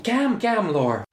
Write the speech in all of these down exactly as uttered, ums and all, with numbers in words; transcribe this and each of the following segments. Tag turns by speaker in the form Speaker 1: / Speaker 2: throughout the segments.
Speaker 1: Gam Gamlore!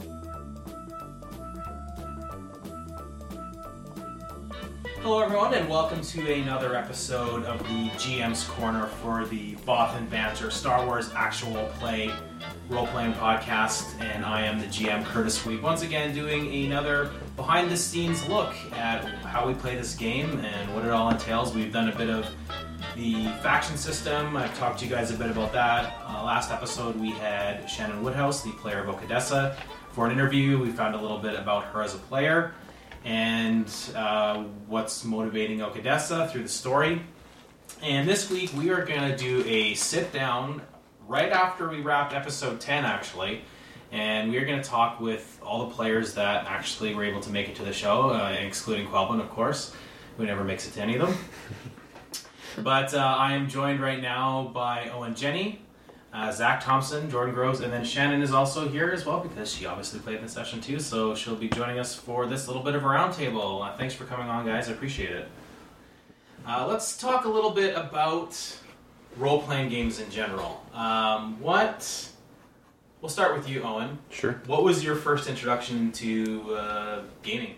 Speaker 2: Hello everyone and welcome to another episode of the G M's Corner for the Bothan Banter Star Wars Actual Play role-playing podcast, and I am the G M Curtis Week, once again doing another behind-the-scenes look at how we play this game and what it all entails. We've done a bit of the faction system. I've talked to you guys a bit about that. Uh, last episode we had Shannon Woodhouse, the player of Okadessa, for an interview. We found a little bit about her as a player and uh, what's motivating Okadessa through the story. And this week we are going to do a sit-down right after we wrapped episode ten, actually, and we are going to talk with all the players that actually were able to make it to the show, uh, excluding Quelbin, of course, who never makes it to any of them. But uh, I am joined right now by Owen Jenny, uh, Zach Thompson, Jordan Groves, and then Shannon is also here as well because she obviously played in the session too, so she'll be joining us for this little bit of a roundtable. Uh, thanks for coming on, guys. I appreciate it. Uh, let's talk a little bit about role-playing games in general. Um, what... We'll start with you, Owen.
Speaker 1: Sure.
Speaker 2: What was your first introduction to uh, gaming?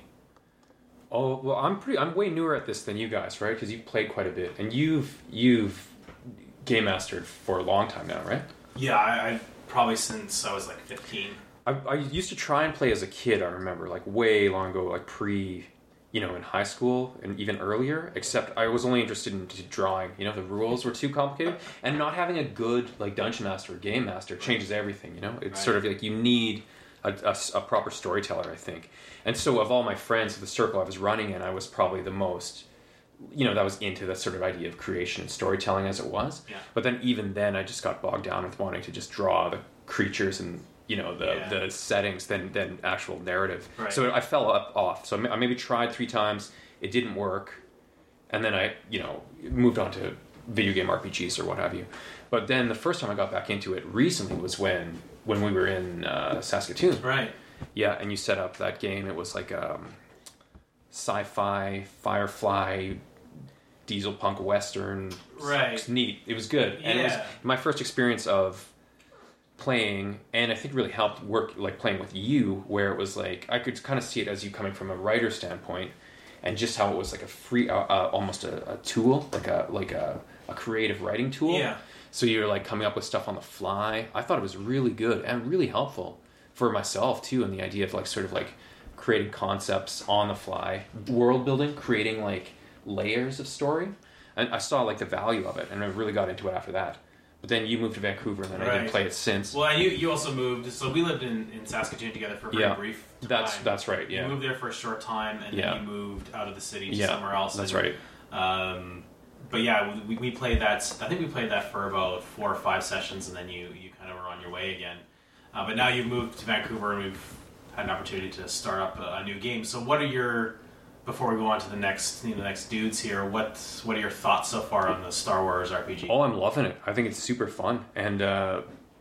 Speaker 1: Oh, well, I'm pretty. I'm way newer at this than you guys, right? Because you've played quite a bit, and you've you've game mastered for a long time now, right?
Speaker 2: Yeah, I, I probably since I was like fifteen.
Speaker 1: I, I used to try and play as a kid. I remember, like way long ago, like pre, you know, in high school and even earlier. Except I was only interested in drawing. You know, the rules were too complicated, and not having a good like dungeon master or game master changes everything. You know, it's
Speaker 2: Right.
Speaker 1: sort of like you need a, a, a proper storyteller, I think. And so of all my friends, the circle I was running in, I was probably the most, you know, that was into the sort of idea of creation and storytelling as it was.
Speaker 2: Yeah.
Speaker 1: But then even then I just got bogged down with wanting to just draw the creatures and, you know, the,
Speaker 2: Yeah.
Speaker 1: the settings than, than actual narrative.
Speaker 2: Right.
Speaker 1: So I fell up off. So I maybe tried three times. It didn't work. And then I, you know, moved on to video game R P Gs or what have you. But then the first time I got back into it recently was when, when we were in uh, Saskatoon.
Speaker 2: Right.
Speaker 1: Yeah, and you set up that game. It was like um, sci-fi, Firefly, diesel punk western.
Speaker 2: Right.
Speaker 1: It's neat. It was good. And it was
Speaker 2: Yeah.
Speaker 1: my first experience of playing, and I think really helped work, like playing with you, where it was like, I could kind of see it as you coming from a writer standpoint, and just how it was like a free, uh, uh, almost a, a tool, like a like a, a creative writing tool.
Speaker 2: Yeah.
Speaker 1: So you're like coming up with stuff on the fly. I thought it was really good and really helpful for myself too, and the idea of like sort of like creating concepts on the fly, world building, creating like layers of story. And I saw like the value of it, and I really got into it after that. But then you moved to Vancouver, and then I didn't
Speaker 2: Right.
Speaker 1: play it since.
Speaker 2: Well, you you also moved, so we lived in, in Saskatoon together for a very
Speaker 1: Yeah.
Speaker 2: brief time.
Speaker 1: That's that's right. Yeah,
Speaker 2: You moved there for a short time, and
Speaker 1: Yeah.
Speaker 2: then you moved out of the city to
Speaker 1: yeah,
Speaker 2: somewhere else.
Speaker 1: That's
Speaker 2: and,
Speaker 1: right.
Speaker 2: Um, but yeah, we, we played that. I think we played that for about four or five sessions, and then you, you kind of were on your way again. Uh, but now you've moved to Vancouver, and we've had an opportunity to start up a, a new game. So, what are your before we go on to the next you know, the next dudes here? What what are your thoughts so far on the Star Wars R P G?
Speaker 1: Oh, I'm loving it. I think it's super fun, and uh,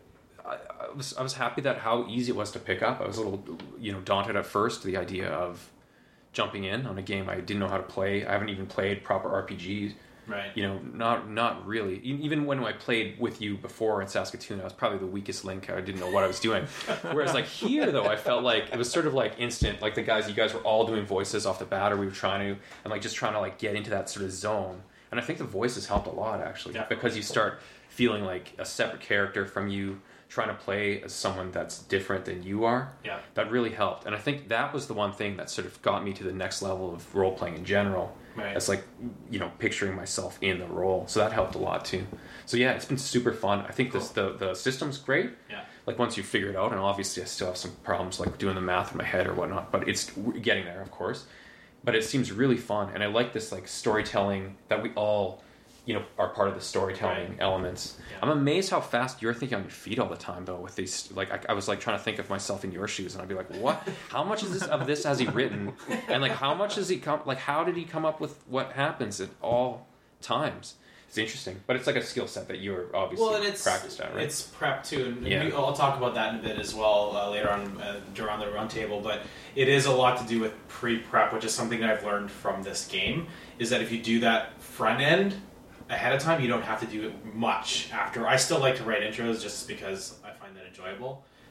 Speaker 1: I, I was I was happy that how easy it was to pick up. I was a little you know daunted at first, the idea of jumping in on a game I didn't know how to play. I haven't even played proper R P Gs.
Speaker 2: Right.
Speaker 1: You know, not not really. E- Even when I played with you before in Saskatoon, I was probably the weakest link. I didn't know what I was doing. Whereas like here, though, I felt like it was sort of like instant. Like the guys, you guys were all doing voices off the bat, or we were trying to, and like just trying to like get into that sort of zone. And I think the voices helped a lot actually,
Speaker 2: Definitely.
Speaker 1: because you start feeling like a separate character from you trying to play as someone that's different than you are.
Speaker 2: Yeah.
Speaker 1: That really helped. And I think that was the one thing that sort of got me to the next level of role playing in general.
Speaker 2: Right.
Speaker 1: It's like, you know, picturing myself in the role. So that helped a lot too. So yeah, it's been super fun. I think this the, the system's great.
Speaker 2: Yeah.
Speaker 1: Like once you figure it out, and obviously I still have some problems like doing the math in my head or whatnot, but it's getting there, of course. But it seems really fun. And I like this like storytelling that we all, you know, are part of the storytelling
Speaker 2: Right.
Speaker 1: elements.
Speaker 2: Yeah.
Speaker 1: I'm amazed how fast you're thinking on your feet all the time, though. With these, like, I, I was like trying to think of myself in your shoes, and I'd be like, "What? How much is this of this has he written? And like, how much has he come? Like, how did he come up with what happens at all times?" It's interesting, but it's like a skill set that you're obviously
Speaker 2: Well, and it's
Speaker 1: practiced at, right?
Speaker 2: It's prep too, and
Speaker 1: Yeah.
Speaker 2: we, I'll talk about that in a bit as well uh, later on uh, around the roundtable. But it is a lot to do with pre-prep, which is something that I've learned from this game. Is that if you do that front end ahead of time, you don't have to do it much after. I still like to write intros just because I find that enjoyable.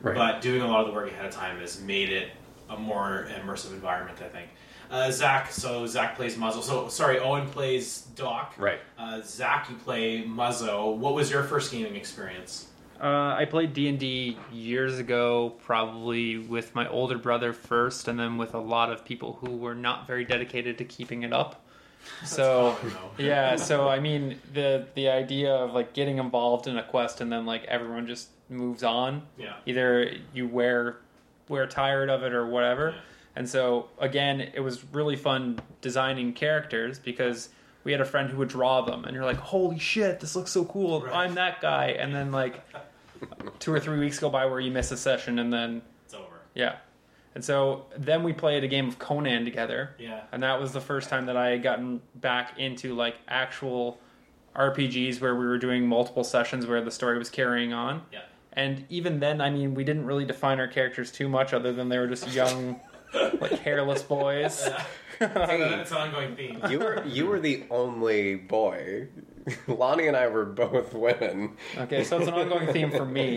Speaker 1: Right.
Speaker 2: But doing a lot of the work ahead of time has made it a more immersive environment, I think. Uh, Zach, so Zach plays Muzzo. So, sorry, Owen plays Doc.
Speaker 1: Right.
Speaker 2: Uh, Zach, you play Muzzo. What was your first gaming experience?
Speaker 3: Uh, I played D and D years ago, probably with my older brother first, and then with a lot of people who were not very dedicated to keeping it up. So
Speaker 2: common, though.
Speaker 3: yeah, so I mean the the idea of like getting involved in a quest and then like everyone just moves on.
Speaker 2: Yeah.
Speaker 3: Either you wear wear tired of it or whatever.
Speaker 2: Yeah.
Speaker 3: And so again, it was really fun designing characters because we had a friend who would draw them, and you're like, holy shit, this looks so cool.
Speaker 2: Right.
Speaker 3: I'm that guy. And then like two or three weeks go by where you miss a session, and then
Speaker 2: It's over.
Speaker 3: yeah. And so then we played a game of Conan together.
Speaker 2: Yeah.
Speaker 3: And that was the first time that I had gotten back into like actual R P Gs where we were doing multiple sessions where the story was carrying on.
Speaker 2: Yeah.
Speaker 3: And even then, I mean, we didn't really define our characters too much other than they were just young, like hairless boys.
Speaker 2: It's an ongoing theme.
Speaker 4: You were you were the only boy. Lonnie and I were both women.
Speaker 3: Okay, so it's an ongoing theme for me.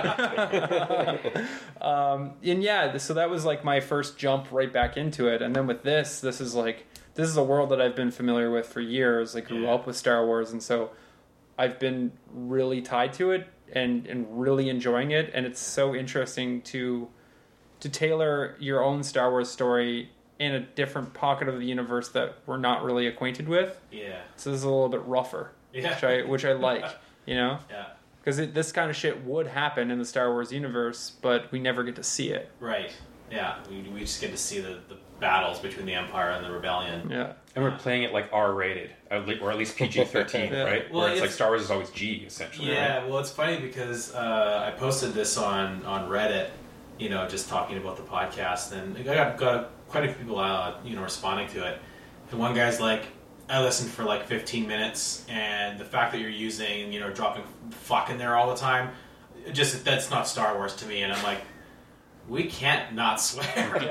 Speaker 3: um, and yeah, so that was like my first jump right back into it. And then with this, this is like, this is a world that I've been familiar with for years. I grew
Speaker 2: Yeah.
Speaker 3: up with Star Wars, and so I've been really tied to it and, and really enjoying it. And it's so interesting to to tailor your own Star Wars story in a different pocket of the universe that we're not really acquainted with.
Speaker 2: Yeah.
Speaker 3: So this is a little bit rougher,
Speaker 2: Yeah.
Speaker 3: which I which I like, you know.
Speaker 2: Yeah.
Speaker 3: Because this kind of shit would happen in the Star Wars universe, but we never get to see it.
Speaker 2: Right. Yeah. We, we just get to see the, the battles between the Empire and the Rebellion.
Speaker 3: Yeah.
Speaker 1: And we're playing it like R-rated, or at least P G thirteen,
Speaker 3: Yeah.
Speaker 1: right?
Speaker 2: Well,
Speaker 1: Where it's, like
Speaker 2: it's-
Speaker 1: Star Wars is always G, essentially.
Speaker 2: Yeah,
Speaker 1: Right?
Speaker 2: well, it's funny because uh, I posted this on, on Reddit, you know, just talking about the podcast, and I got, got quite a few people, uh, you know, responding to it. And one guy's like, I listened for like fifteen minutes, and the fact that you're using, you know, dropping fuck in there all the time, it just that's not Star Wars to me. And I'm like, we can't not swear.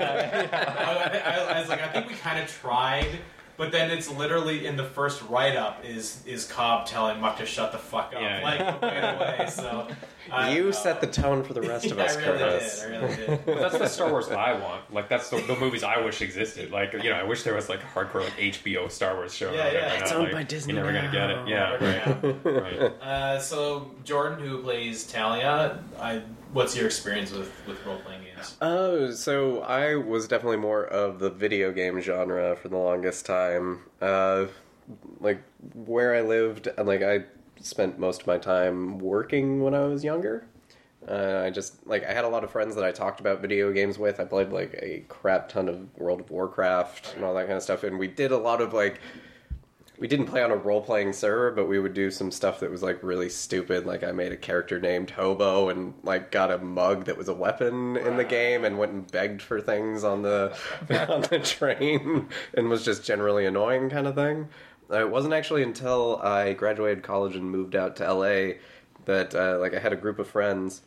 Speaker 2: I, I, I was like, I think we kind of tried. But then it's literally in the first write-up is is Cobb telling Muck to shut the fuck up,
Speaker 1: Yeah,
Speaker 2: like right away. So I
Speaker 4: You
Speaker 2: don't
Speaker 4: set
Speaker 2: know.
Speaker 4: the tone for the rest of
Speaker 2: Yeah,
Speaker 4: us,
Speaker 2: I really
Speaker 4: Curtis.
Speaker 2: did. I really did.
Speaker 1: But that's the Star Wars I want. Like, that's the, the movies I wish existed. Like, you know, I wish there was like a hardcore like H B O Star Wars show.
Speaker 2: Yeah,
Speaker 1: out there
Speaker 2: yeah.
Speaker 1: right
Speaker 2: It's
Speaker 1: now.
Speaker 4: owned
Speaker 1: Like,
Speaker 4: by Disney
Speaker 1: You're never gonna get it. Yeah,
Speaker 2: Yeah.
Speaker 1: right. right.
Speaker 2: Uh, so Jordan, who plays Talia, I, what's your experience with, with role playing games?
Speaker 4: Oh, so I was definitely more of the video game genre for the longest time. Uh, like where I lived, and like I spent most of my time working when I was younger. Uh, I just like I had a lot of friends that I talked about video games with. I played like a crap ton of World of Warcraft and all that kind of stuff, and we did a lot of like. We didn't play on a role-playing server, but we would do some stuff that was, like, really stupid. Like, I made a character named Hobo and, like, got a mug that was a weapon in the game and went and begged for things on the on the train and was just generally annoying kind of thing. Uh, it wasn't actually until I graduated college and moved out to L A that, uh, like, I had a group of friends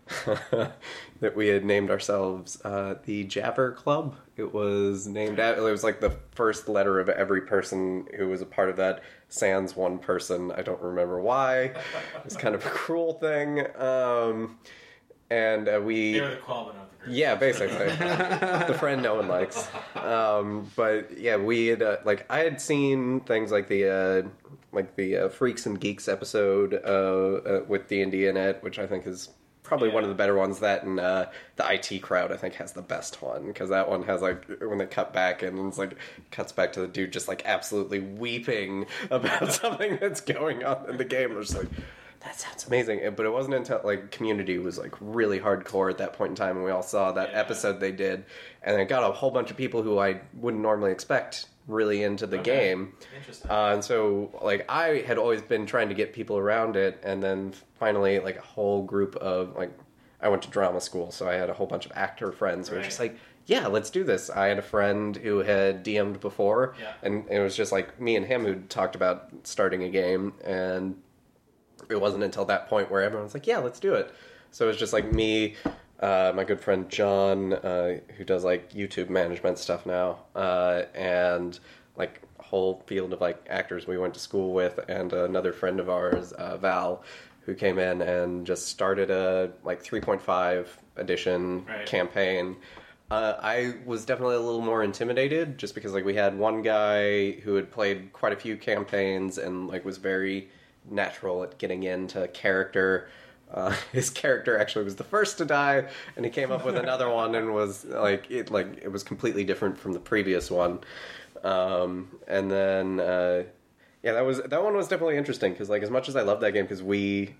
Speaker 4: that we had named ourselves uh, the Jabber Club. It was named out, it was like the first letter of every person who was a part of that, sans one person. I don't remember why. It was kind of a cruel thing. Um, and uh, we...
Speaker 2: They were the Qualman of the group.
Speaker 4: Yeah, basically. The friend no one likes. Um, but yeah, we had, uh, like, I had seen things like the, uh, like the uh, Freaks and Geeks episode uh, uh, with D and D in it, which I think is probably
Speaker 2: Yeah.
Speaker 4: one of the better ones. That and uh, the I T Crowd, I think, has the best one, because that one has, like, when they cut back and it's, like, cuts back to the dude just, like, absolutely weeping about something that's going on in the game. It was just like... That sounds amazing. But it wasn't until, like, Community was, like, really hardcore at that point in time, and we all saw that
Speaker 2: Yeah.
Speaker 4: episode they did, and it got a whole bunch of people who I wouldn't normally expect really into the
Speaker 2: Okay.
Speaker 4: game.
Speaker 2: Interesting.
Speaker 4: Uh, and so, like, I had always been trying to get people around it, and then finally, like, a whole group of, like, I went to drama school, so I had a whole bunch of actor friends who were
Speaker 2: Right.
Speaker 4: just like, yeah, let's do this. I had a friend who had D M'd before,
Speaker 2: Yeah.
Speaker 4: and it was just, like, me and him who talked about starting a game, and it wasn't until that point where everyone's like, yeah, let's do it. So it was just like me, uh, my good friend John, uh, who does like YouTube management stuff now, uh, and like a whole field of like actors we went to school with, and another friend of ours, uh, Val, who came in and just started a like three point five edition
Speaker 2: Right.
Speaker 4: campaign. Uh, I was definitely a little more intimidated just because like we had one guy who had played quite a few campaigns and like was very natural at getting into character. Uh, his character actually was the first to die, and he came up with another one and was like it like it was completely different from the previous one. Um, and then uh, yeah, that was that one was definitely interesting because like as much as I love that game because we.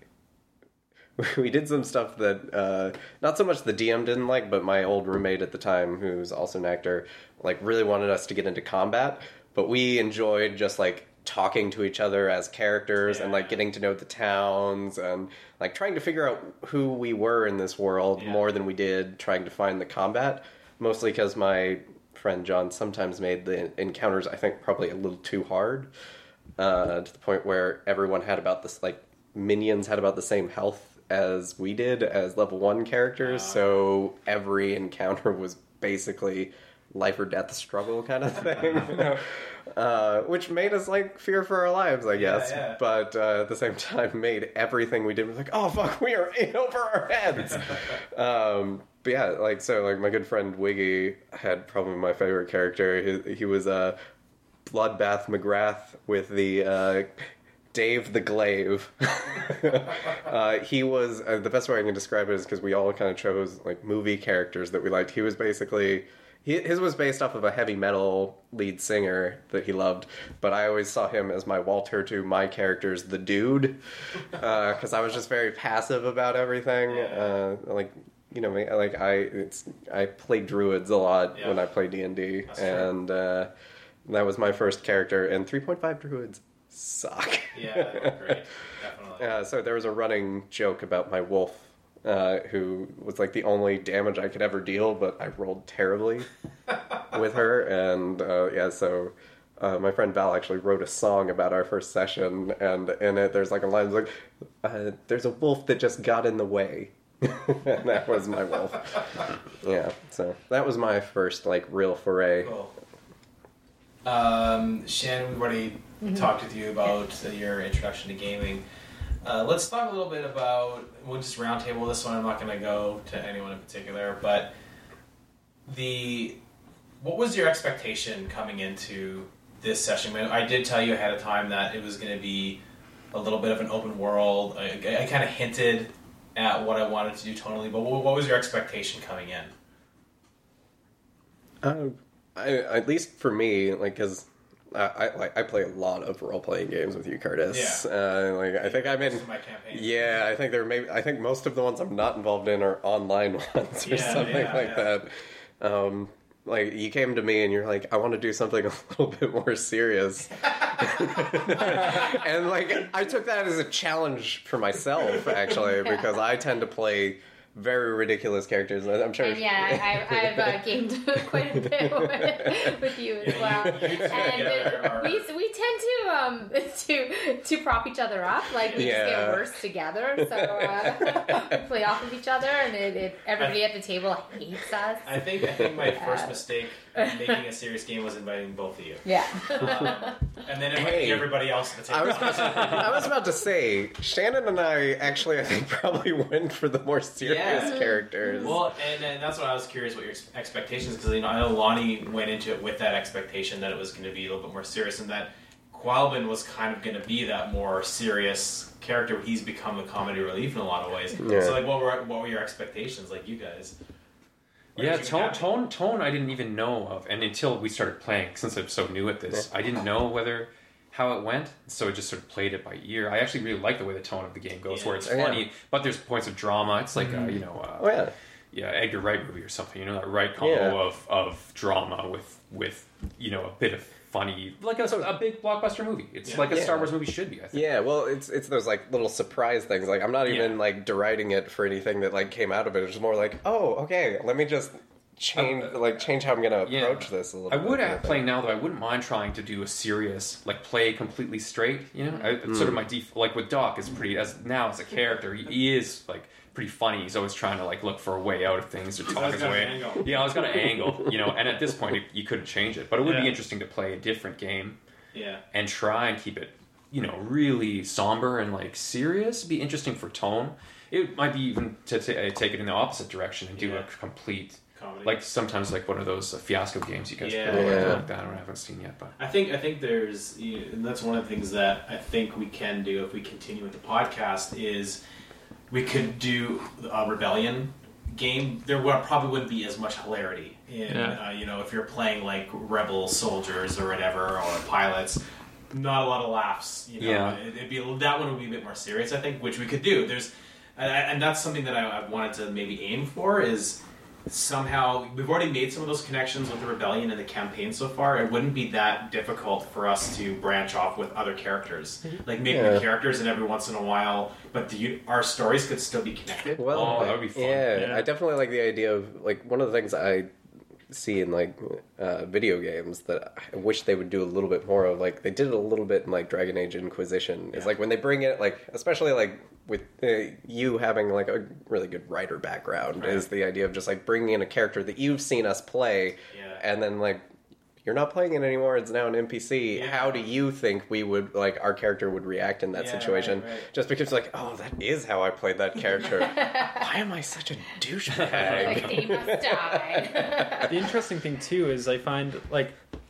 Speaker 4: We did some stuff that, uh, not so much the D M didn't like, but my old roommate at the time, who's also an actor, like really wanted us to get into combat. But we enjoyed just like talking to each other as characters
Speaker 2: Yeah.
Speaker 4: and like getting to know the towns and like trying to figure out who we were in this world
Speaker 2: Yeah.
Speaker 4: more than we did trying to find the combat. Mostly because my friend John sometimes made the encounters, I think, probably a little too hard, uh, to the point where everyone had about this, like, minions had about the same health as we did as level one characters,
Speaker 2: Uh.
Speaker 4: so every encounter was basically life or death struggle kind of thing. uh, which made us like fear for our lives, I
Speaker 2: Yeah,
Speaker 4: guess.
Speaker 2: yeah.
Speaker 4: But uh, at the same time, made everything we did was like, oh fuck, we are in over our heads. um, but yeah, like so, like my good friend Wiggy had probably my favorite character. He, he was a uh, Bloodbath McGrath with the. Uh, Dave the Glaive. uh, he was uh, the best way I can describe it is because we all kind of chose like movie characters that we liked. He was basically he, his was based off of a heavy metal lead singer that he loved, but I always saw him as my Walter to my characters, the Dude, because uh, I was just very passive about everything. Uh, like you know, like I it's I played druids a lot
Speaker 2: Yeah.
Speaker 4: when I played D and D,
Speaker 2: That's true.
Speaker 4: and uh, that was my first character. And three point five druids suck.
Speaker 2: Yeah, great, definitely.
Speaker 4: Uh, so there was a running joke about my wolf, uh, who was like the only damage I could ever deal, but I rolled terribly with her, and uh, yeah, so uh, my friend Val actually wrote a song about our first session, and in it there's like a line like, uh, "There's a wolf that just got in the way," and that was my wolf. Yeah, so that was my first like real foray.
Speaker 2: Cool. Um, Shannon, we've already talked with you about uh, your introduction to gaming. Uh, let's talk a little bit about, we'll just roundtable this one, I'm not going to go to anyone in particular, but the, what was your expectation coming into this session? I, mean, I did tell you ahead of time that it was going to be a little bit of an open world. I, I kind of hinted at what I wanted to do tonally, but what, what was your expectation coming in?
Speaker 4: Uh, I, at least for me, like, because I, I like I play a lot of role playing games with you, Curtis.
Speaker 2: Yeah.
Speaker 4: Uh, like, I think I'm in.
Speaker 2: Most of my campaigns.
Speaker 4: Yeah, I think there may. I think most of the ones I'm not involved in are online ones or
Speaker 2: Yeah,
Speaker 4: something
Speaker 2: yeah,
Speaker 4: like
Speaker 2: yeah.
Speaker 4: that. Um, like you came to me and you're like, I want to do something a little bit more serious, and like I took that as a challenge for myself actually because I tend to play very ridiculous characters. I'm sure.
Speaker 5: And yeah, I, I've uh, gamed quite a bit with, with you as well.
Speaker 2: You two
Speaker 5: And
Speaker 2: together are-
Speaker 5: we, we tend to um to to prop each other up. Like we just
Speaker 4: Yeah.
Speaker 5: get worse together. So uh, we play off of each other, and it, it, everybody at the table hates us.
Speaker 2: I think I think my first
Speaker 5: Yeah.
Speaker 2: mistake in making a serious game was inviting both of you,
Speaker 5: Yeah.
Speaker 2: um, and then inviting
Speaker 4: Hey.
Speaker 2: everybody else at the
Speaker 4: I
Speaker 2: table.
Speaker 4: was, about to, I was about to say, Shannon and I actually, I think, probably went for the more serious
Speaker 2: Yeah.
Speaker 4: characters.
Speaker 2: Well, and, and that's what I was curious what your ex- expectations, because you know I know Lonnie went into it with that expectation that it was going to be a little bit more serious, and that Qualbin was kind of going to be that more serious character. He's become the comedy relief in a lot of ways.
Speaker 4: Yeah.
Speaker 2: So, like, what were what were your expectations, like you guys? Or
Speaker 1: Yeah,
Speaker 2: did you
Speaker 1: tone,
Speaker 2: have-
Speaker 1: tone, tone. I didn't even know of, and until we started playing, since I'm so new at this, I didn't know whether how it went. So I just sort of played it by ear. I actually really like the way the tone of the game goes,
Speaker 2: Yeah.
Speaker 1: where it's
Speaker 4: Oh, yeah.
Speaker 1: funny, but there's points of drama. It's like uh, you know, uh,
Speaker 4: oh yeah,
Speaker 1: yeah, Edgar Wright movie or something. You know, that Wright combo
Speaker 4: Yeah.
Speaker 1: of of drama with with you know a bit of funny, like a, a big blockbuster movie. It's
Speaker 2: Yeah.
Speaker 1: like a
Speaker 4: Yeah.
Speaker 1: Star Wars movie should be. I think.
Speaker 4: yeah. Well, it's it's those like little surprise things. Like I'm not even
Speaker 1: Yeah.
Speaker 4: like deriding it for anything that like came out of it. It's just more like, oh, okay, let me just change like change how I'm gonna
Speaker 1: Yeah.
Speaker 4: approach this a little.
Speaker 1: I
Speaker 4: bit,
Speaker 1: would
Speaker 4: kind
Speaker 1: have
Speaker 4: of thing.
Speaker 1: playing now though. I wouldn't mind trying to do a serious, like play completely straight. You know, I, it's
Speaker 4: Hmm.
Speaker 1: sort of my def- like with Doc is pretty as now as a character. He, he is like pretty funny. He's always trying to like look for a way out of things or talk
Speaker 2: always
Speaker 1: his
Speaker 2: got an
Speaker 1: way.
Speaker 2: angle.
Speaker 1: Yeah, I was gonna angle. You know, and at this point it, you couldn't change it. But it would be
Speaker 2: Yeah.
Speaker 1: interesting to play a different game
Speaker 2: Yeah.
Speaker 1: and try and keep it you know, really somber and like serious. It'd be interesting for tone. It might be even to t- take it in the opposite direction and do
Speaker 2: Yeah.
Speaker 1: a complete,
Speaker 2: Comedy.
Speaker 1: like sometimes like one of those uh, fiasco games you guys
Speaker 2: Yeah.
Speaker 1: play or anything
Speaker 4: Yeah.
Speaker 1: like that. I don't- I haven't seen yet, but
Speaker 2: I think I think there's you know, and that's one of the things that I think we can do if we continue with the podcast is we could do a rebellion game. There would, probably wouldn't be as much hilarity in
Speaker 3: Yeah.
Speaker 2: uh, you know if you're playing like rebel soldiers or whatever or pilots. Not a lot of laughs. You know,
Speaker 1: Yeah.
Speaker 2: it, it'd be that one would be a bit more serious. I think, which we could do. There's and, and that's something that I, I wanted to maybe aim for is. Somehow we've already made some of those connections with the rebellion and the campaign so far. It wouldn't be that difficult for us to branch off with other characters, like maybe
Speaker 4: Yeah.
Speaker 2: the characters, and every once in a while, but the, our stories could still be connected.
Speaker 4: Well,
Speaker 1: Oh, that would be fun.
Speaker 4: Yeah,
Speaker 3: Yeah.
Speaker 4: I definitely like the idea of like one of the things I see in like uh, video games that I wish they would do a little bit more of. Like they did it a little bit in like Dragon Age Inquisition. Is
Speaker 2: Yeah.
Speaker 4: like when they bring it like especially like with uh, you having like a really good writer background
Speaker 2: Right.
Speaker 4: is the idea of just like bringing in a character that you've seen us play,
Speaker 2: Yeah.
Speaker 4: and then like. You're not playing it anymore. It's now an N P C.
Speaker 2: Yeah.
Speaker 4: How do you think we would like our character would react in that
Speaker 2: Yeah,
Speaker 4: situation?
Speaker 2: right, right.
Speaker 4: Just because like, oh, that is how I played that character. Why am I such a douchebag?
Speaker 5: Like, he must die.
Speaker 3: The interesting thing too is I find like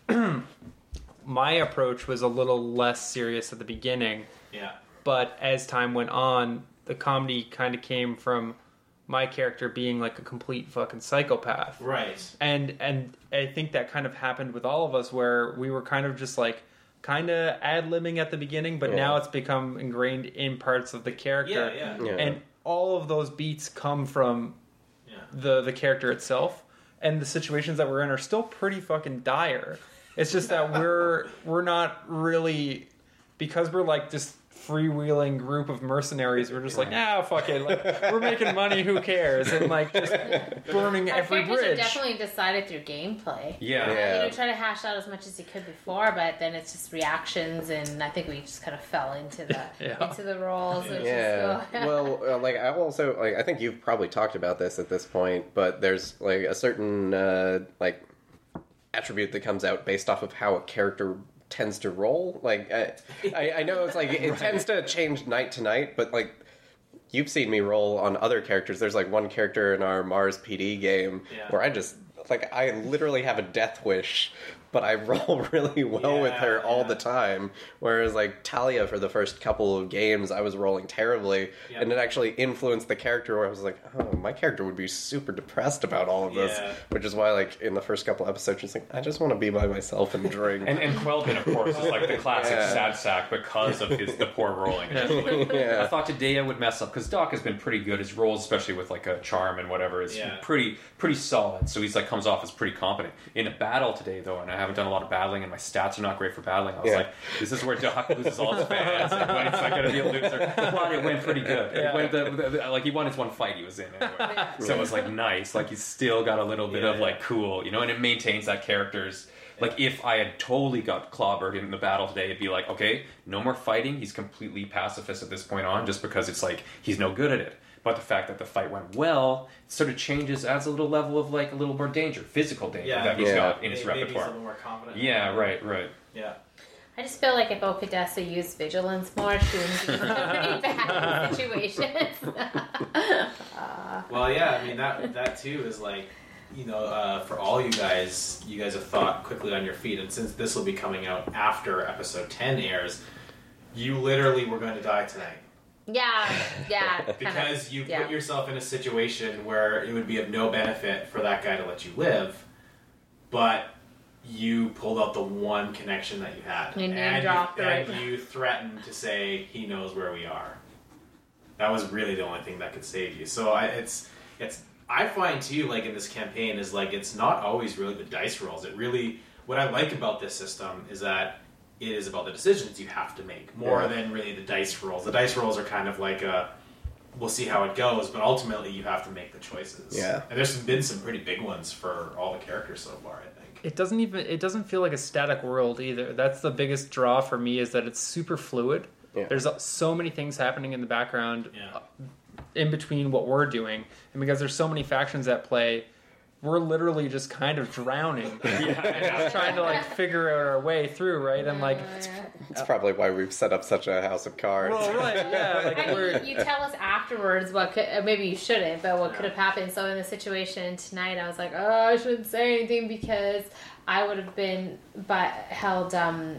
Speaker 3: my approach was a little less serious at the beginning,
Speaker 2: Yeah,
Speaker 3: but as time went on, the comedy kind of came from my character being like a complete fucking psychopath.
Speaker 2: right.
Speaker 3: And and I think that kind of happened with all of us where we were kind of just like kind of ad-libbing at the beginning, but
Speaker 4: Yeah.
Speaker 3: now it's become ingrained in parts of the character.
Speaker 2: Yeah, yeah,
Speaker 4: Yeah.
Speaker 3: And all of those beats come from
Speaker 2: yeah.
Speaker 3: the the character itself, and the situations that we're in are still pretty fucking dire. It's just that we're we're not really, because we're like this freewheeling group of mercenaries. We're just like, ah, fuck it. Like, we're making money. Who cares? And like just burning
Speaker 5: Our
Speaker 3: every
Speaker 5: characters are
Speaker 3: bridge.
Speaker 5: definitely decided through gameplay.
Speaker 1: yeah.
Speaker 4: Yeah.
Speaker 5: You know, try to hash out as much as you could before, but then it's just reactions, and I think we just kind of fell into the
Speaker 3: Yeah.
Speaker 5: into the roles. Which
Speaker 4: Yeah.
Speaker 5: Is, oh,
Speaker 4: Well, uh, like I also like I think you've probably talked about this at this point, but there's like a certain uh, like attribute that comes out based off of how a character tends to roll. Like I, I, I know it's like it tends to change night to night, but like you've seen me roll on other characters. There's like one character in our Mars P D game
Speaker 2: Yeah.
Speaker 4: where I just like I literally have a death wish, but I roll really well with her
Speaker 2: Yeah,
Speaker 4: all
Speaker 2: yeah.
Speaker 4: the time. Whereas like Talia, for the first couple of games, I was rolling terribly,
Speaker 2: Yeah.
Speaker 4: and it actually influenced the character. Where I was like, oh, my character would be super depressed about all of this,
Speaker 2: Yeah.
Speaker 4: which is why like in the first couple episodes, she's like, I just want to be by myself and drink.
Speaker 1: And, and Queldin, of course, is like the classic
Speaker 4: Yeah.
Speaker 1: sad sack because of his the poor rolling. I
Speaker 4: yeah.
Speaker 1: thought today I would mess up because Doc has been pretty good. His rolls, especially with like a charm and whatever, is
Speaker 2: Yeah.
Speaker 1: pretty pretty solid. So he's like comes off as pretty competent in a battle today, though. And I haven't done a lot of battling, and my stats are not great for battling. I was
Speaker 4: Yeah.
Speaker 1: like, this is where Doc loses all his fans. And when it's not going to be a loser, but it went pretty good. It
Speaker 3: Yeah.
Speaker 1: went the, the, the- like he won his one fight he was in anyway.
Speaker 5: Yeah.
Speaker 1: So it was like nice. Like he's still got a little bit
Speaker 2: Yeah,
Speaker 1: of like cool, you know, and it maintains that character's. Like, if I had totally got clobbered in the battle today, it'd be like, okay, no more fighting. He's completely pacifist at this point on, just because it's like, he's no good at it. But the fact that the fight went well sort of changes, adds a little level of, like, a little more danger, physical danger
Speaker 2: Yeah.
Speaker 1: that he's
Speaker 4: Yeah.
Speaker 1: got in his
Speaker 2: Maybe he's a
Speaker 1: repertoire.
Speaker 2: little more confident.
Speaker 1: Yeah, right, right.
Speaker 2: Yeah.
Speaker 5: I just feel like if Okadesa used vigilance more, she wouldn't be in pretty bad situations. uh,
Speaker 2: Well, yeah, I mean that that too is like, you know, uh, for all you guys, you guys have thought quickly on your feet, and since this will be coming out after episode ten airs, you literally were going to die tonight
Speaker 5: yeah, yeah. kind of,
Speaker 2: because you
Speaker 5: yeah.
Speaker 2: put yourself in a situation where it would be of no benefit for that guy to let you live, but you pulled out the one connection that you had,
Speaker 5: You name
Speaker 2: and,
Speaker 5: dropped
Speaker 2: you,
Speaker 5: the
Speaker 2: and
Speaker 5: right-
Speaker 2: you threatened to say he knows where we are. That was really the only thing that could save you. So I, it's it's I find too, like in this campaign, is like it's not always really the dice rolls. It really, what I like about this system is that it is about the decisions you have to make more
Speaker 4: Yeah.
Speaker 2: than really the dice rolls. The dice rolls are kind of like a, we'll see how it goes, but ultimately you have to make the choices.
Speaker 4: Yeah.
Speaker 2: And there's been some pretty big ones for all the characters so far, I think.
Speaker 3: It doesn't even it doesn't feel like a static world either. That's the biggest draw for me, is that it's super fluid.
Speaker 4: Yeah.
Speaker 3: There's so many things happening in the background
Speaker 2: Yeah.
Speaker 3: uh, in between what we're doing, and because there's so many factions at play, we're literally just kind of drowning.
Speaker 1: Yeah.
Speaker 3: Trying to like figure out our way through, right? And like,
Speaker 4: It's probably why we've set up such a house of cards.
Speaker 3: well, right, yeah, like
Speaker 5: I
Speaker 3: we're.
Speaker 5: mean, you tell us afterwards what could, uh, maybe you shouldn't, but what
Speaker 2: Yeah.
Speaker 5: could have happened. So in the situation tonight, I was like, oh, I shouldn't say anything because I would have been by, held, um,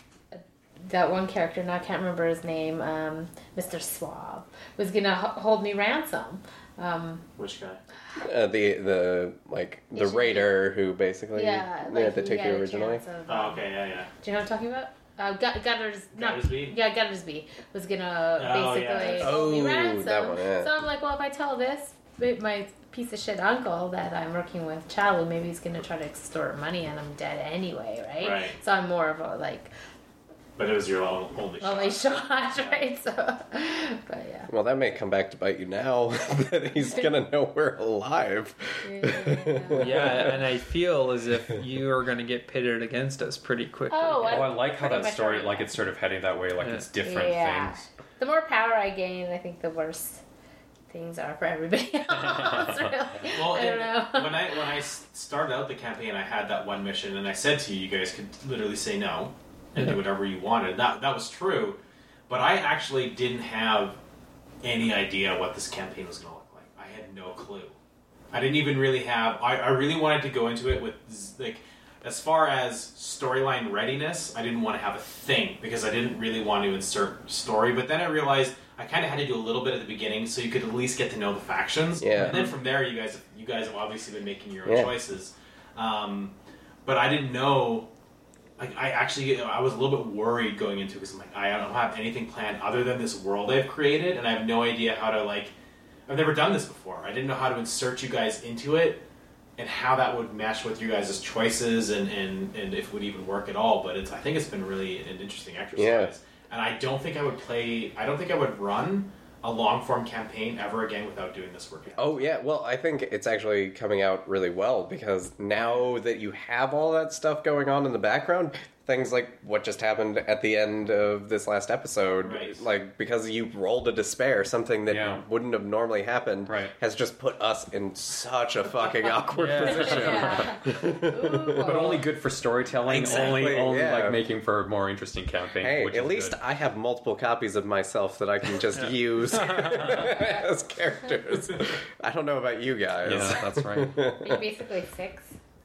Speaker 5: that one character, and I can't remember his name, um, Mister Suave, was going to h- hold me ransom. Um,
Speaker 2: Which guy?
Speaker 4: Uh, the the like the
Speaker 5: It should be-
Speaker 4: raider who basically
Speaker 5: yeah,
Speaker 4: they
Speaker 5: like
Speaker 4: had to
Speaker 5: he
Speaker 4: take
Speaker 5: had
Speaker 4: you
Speaker 5: a
Speaker 4: originally.
Speaker 5: chance of,
Speaker 2: Oh,
Speaker 5: um,
Speaker 2: okay, yeah, yeah.
Speaker 5: Do you know what I'm talking about? Uh, Gut- Gutters, not,
Speaker 2: Guttersby?
Speaker 5: yeah, Guttersby was gonna
Speaker 2: Oh,
Speaker 5: basically
Speaker 2: yeah.
Speaker 5: hold me
Speaker 4: Oh,
Speaker 5: ransom.
Speaker 4: that one, yeah.
Speaker 5: So I'm like, well, if I tell this my piece of shit uncle that I'm working with Chalu, maybe he's gonna try to extort money and I'm dead anyway, right?
Speaker 2: Right.
Speaker 5: So I'm more of a like
Speaker 2: But it was your own, only shot.
Speaker 5: only shot, right? So, but yeah.
Speaker 4: Well, that may come back to bite you now that he's gonna know we're alive.
Speaker 5: Yeah.
Speaker 3: Yeah, and I feel as if you are going to get pitted against us pretty quickly.
Speaker 5: Oh,
Speaker 1: Oh, I like how
Speaker 5: Pretty
Speaker 1: that
Speaker 5: much
Speaker 1: story,
Speaker 5: already.
Speaker 1: like it's sort of heading that way, like
Speaker 3: Yeah.
Speaker 1: it's different
Speaker 5: Yeah.
Speaker 1: things.
Speaker 5: The more power I gain, I think the worse things are for everybody else. Really.
Speaker 2: Well,
Speaker 5: I don't
Speaker 2: and
Speaker 5: know.
Speaker 2: when I when I s- started out the campaign, I had that one mission, and I said to you, you guys could literally say no and do whatever you wanted. That that was true, but I actually didn't have any idea what this campaign was going to look like. I had no clue. I didn't even really have. I, I really wanted to go into it with z- like, as far as storyline readiness, I didn't want to have a thing because I didn't really want to insert story. But then I realized I kind of had to do a little bit at the beginning so you could at least get to know the factions.
Speaker 4: Yeah.
Speaker 2: And then from there, you guys you guys have obviously been making your own
Speaker 4: Yeah.
Speaker 2: choices. Um, but I didn't know. Like I actually, I was a little bit worried going into it because I'm like, I don't have anything planned other than this world I've created, and I have no idea how to like. I've never done this before. I didn't know how to insert you guys into it, and how that would mesh with your guys' choices, and, and, and if it would even work at all. But it's, I think it's been really an interesting exercise,
Speaker 4: Yeah.
Speaker 2: and I don't think I would play. I don't think I would run a long form campaign ever again without doing this work.
Speaker 4: Oh yeah, well I think it's actually coming out really well because now that you have all that stuff going on in the background, things like what just happened at the end of this last episode,
Speaker 2: Right.
Speaker 4: like because you rolled a despair, something that
Speaker 1: Yeah.
Speaker 4: wouldn't have normally happened,
Speaker 1: Right.
Speaker 4: has just put us in such a fucking awkward
Speaker 3: Yeah.
Speaker 4: position.
Speaker 5: Yeah. Ooh.
Speaker 1: But only good for storytelling,
Speaker 4: Exactly,
Speaker 1: only only
Speaker 4: yeah.
Speaker 1: like making for a more interesting campaign.
Speaker 4: Hey,
Speaker 1: which
Speaker 4: at
Speaker 1: is
Speaker 4: least
Speaker 1: good.
Speaker 4: I have multiple copies of myself that I can just use as characters. I don't know about you guys.
Speaker 1: Yeah, that's right.
Speaker 5: You're basically six.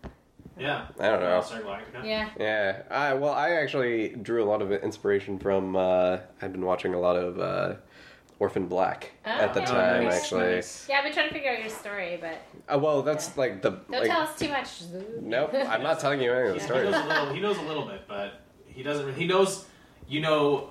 Speaker 2: Yeah,
Speaker 4: I don't know.
Speaker 2: Star Galactica.
Speaker 5: Yeah.
Speaker 4: Yeah, I well, I actually drew a lot of inspiration from. Uh, I've been watching a lot of uh, Orphan Black
Speaker 5: Oh,
Speaker 4: at the
Speaker 5: okay.
Speaker 4: time,
Speaker 2: Nice,
Speaker 4: actually.
Speaker 2: nice.
Speaker 5: Yeah, I've been trying to figure out your story, but
Speaker 4: Uh, well, that's
Speaker 5: Yeah.
Speaker 4: like the.
Speaker 5: don't
Speaker 4: like,
Speaker 5: tell us too much.
Speaker 4: Nope, I'm not telling you any of the
Speaker 2: Yeah, he
Speaker 4: story.
Speaker 2: knows a little. He knows a little bit, but he doesn't. He knows. You know.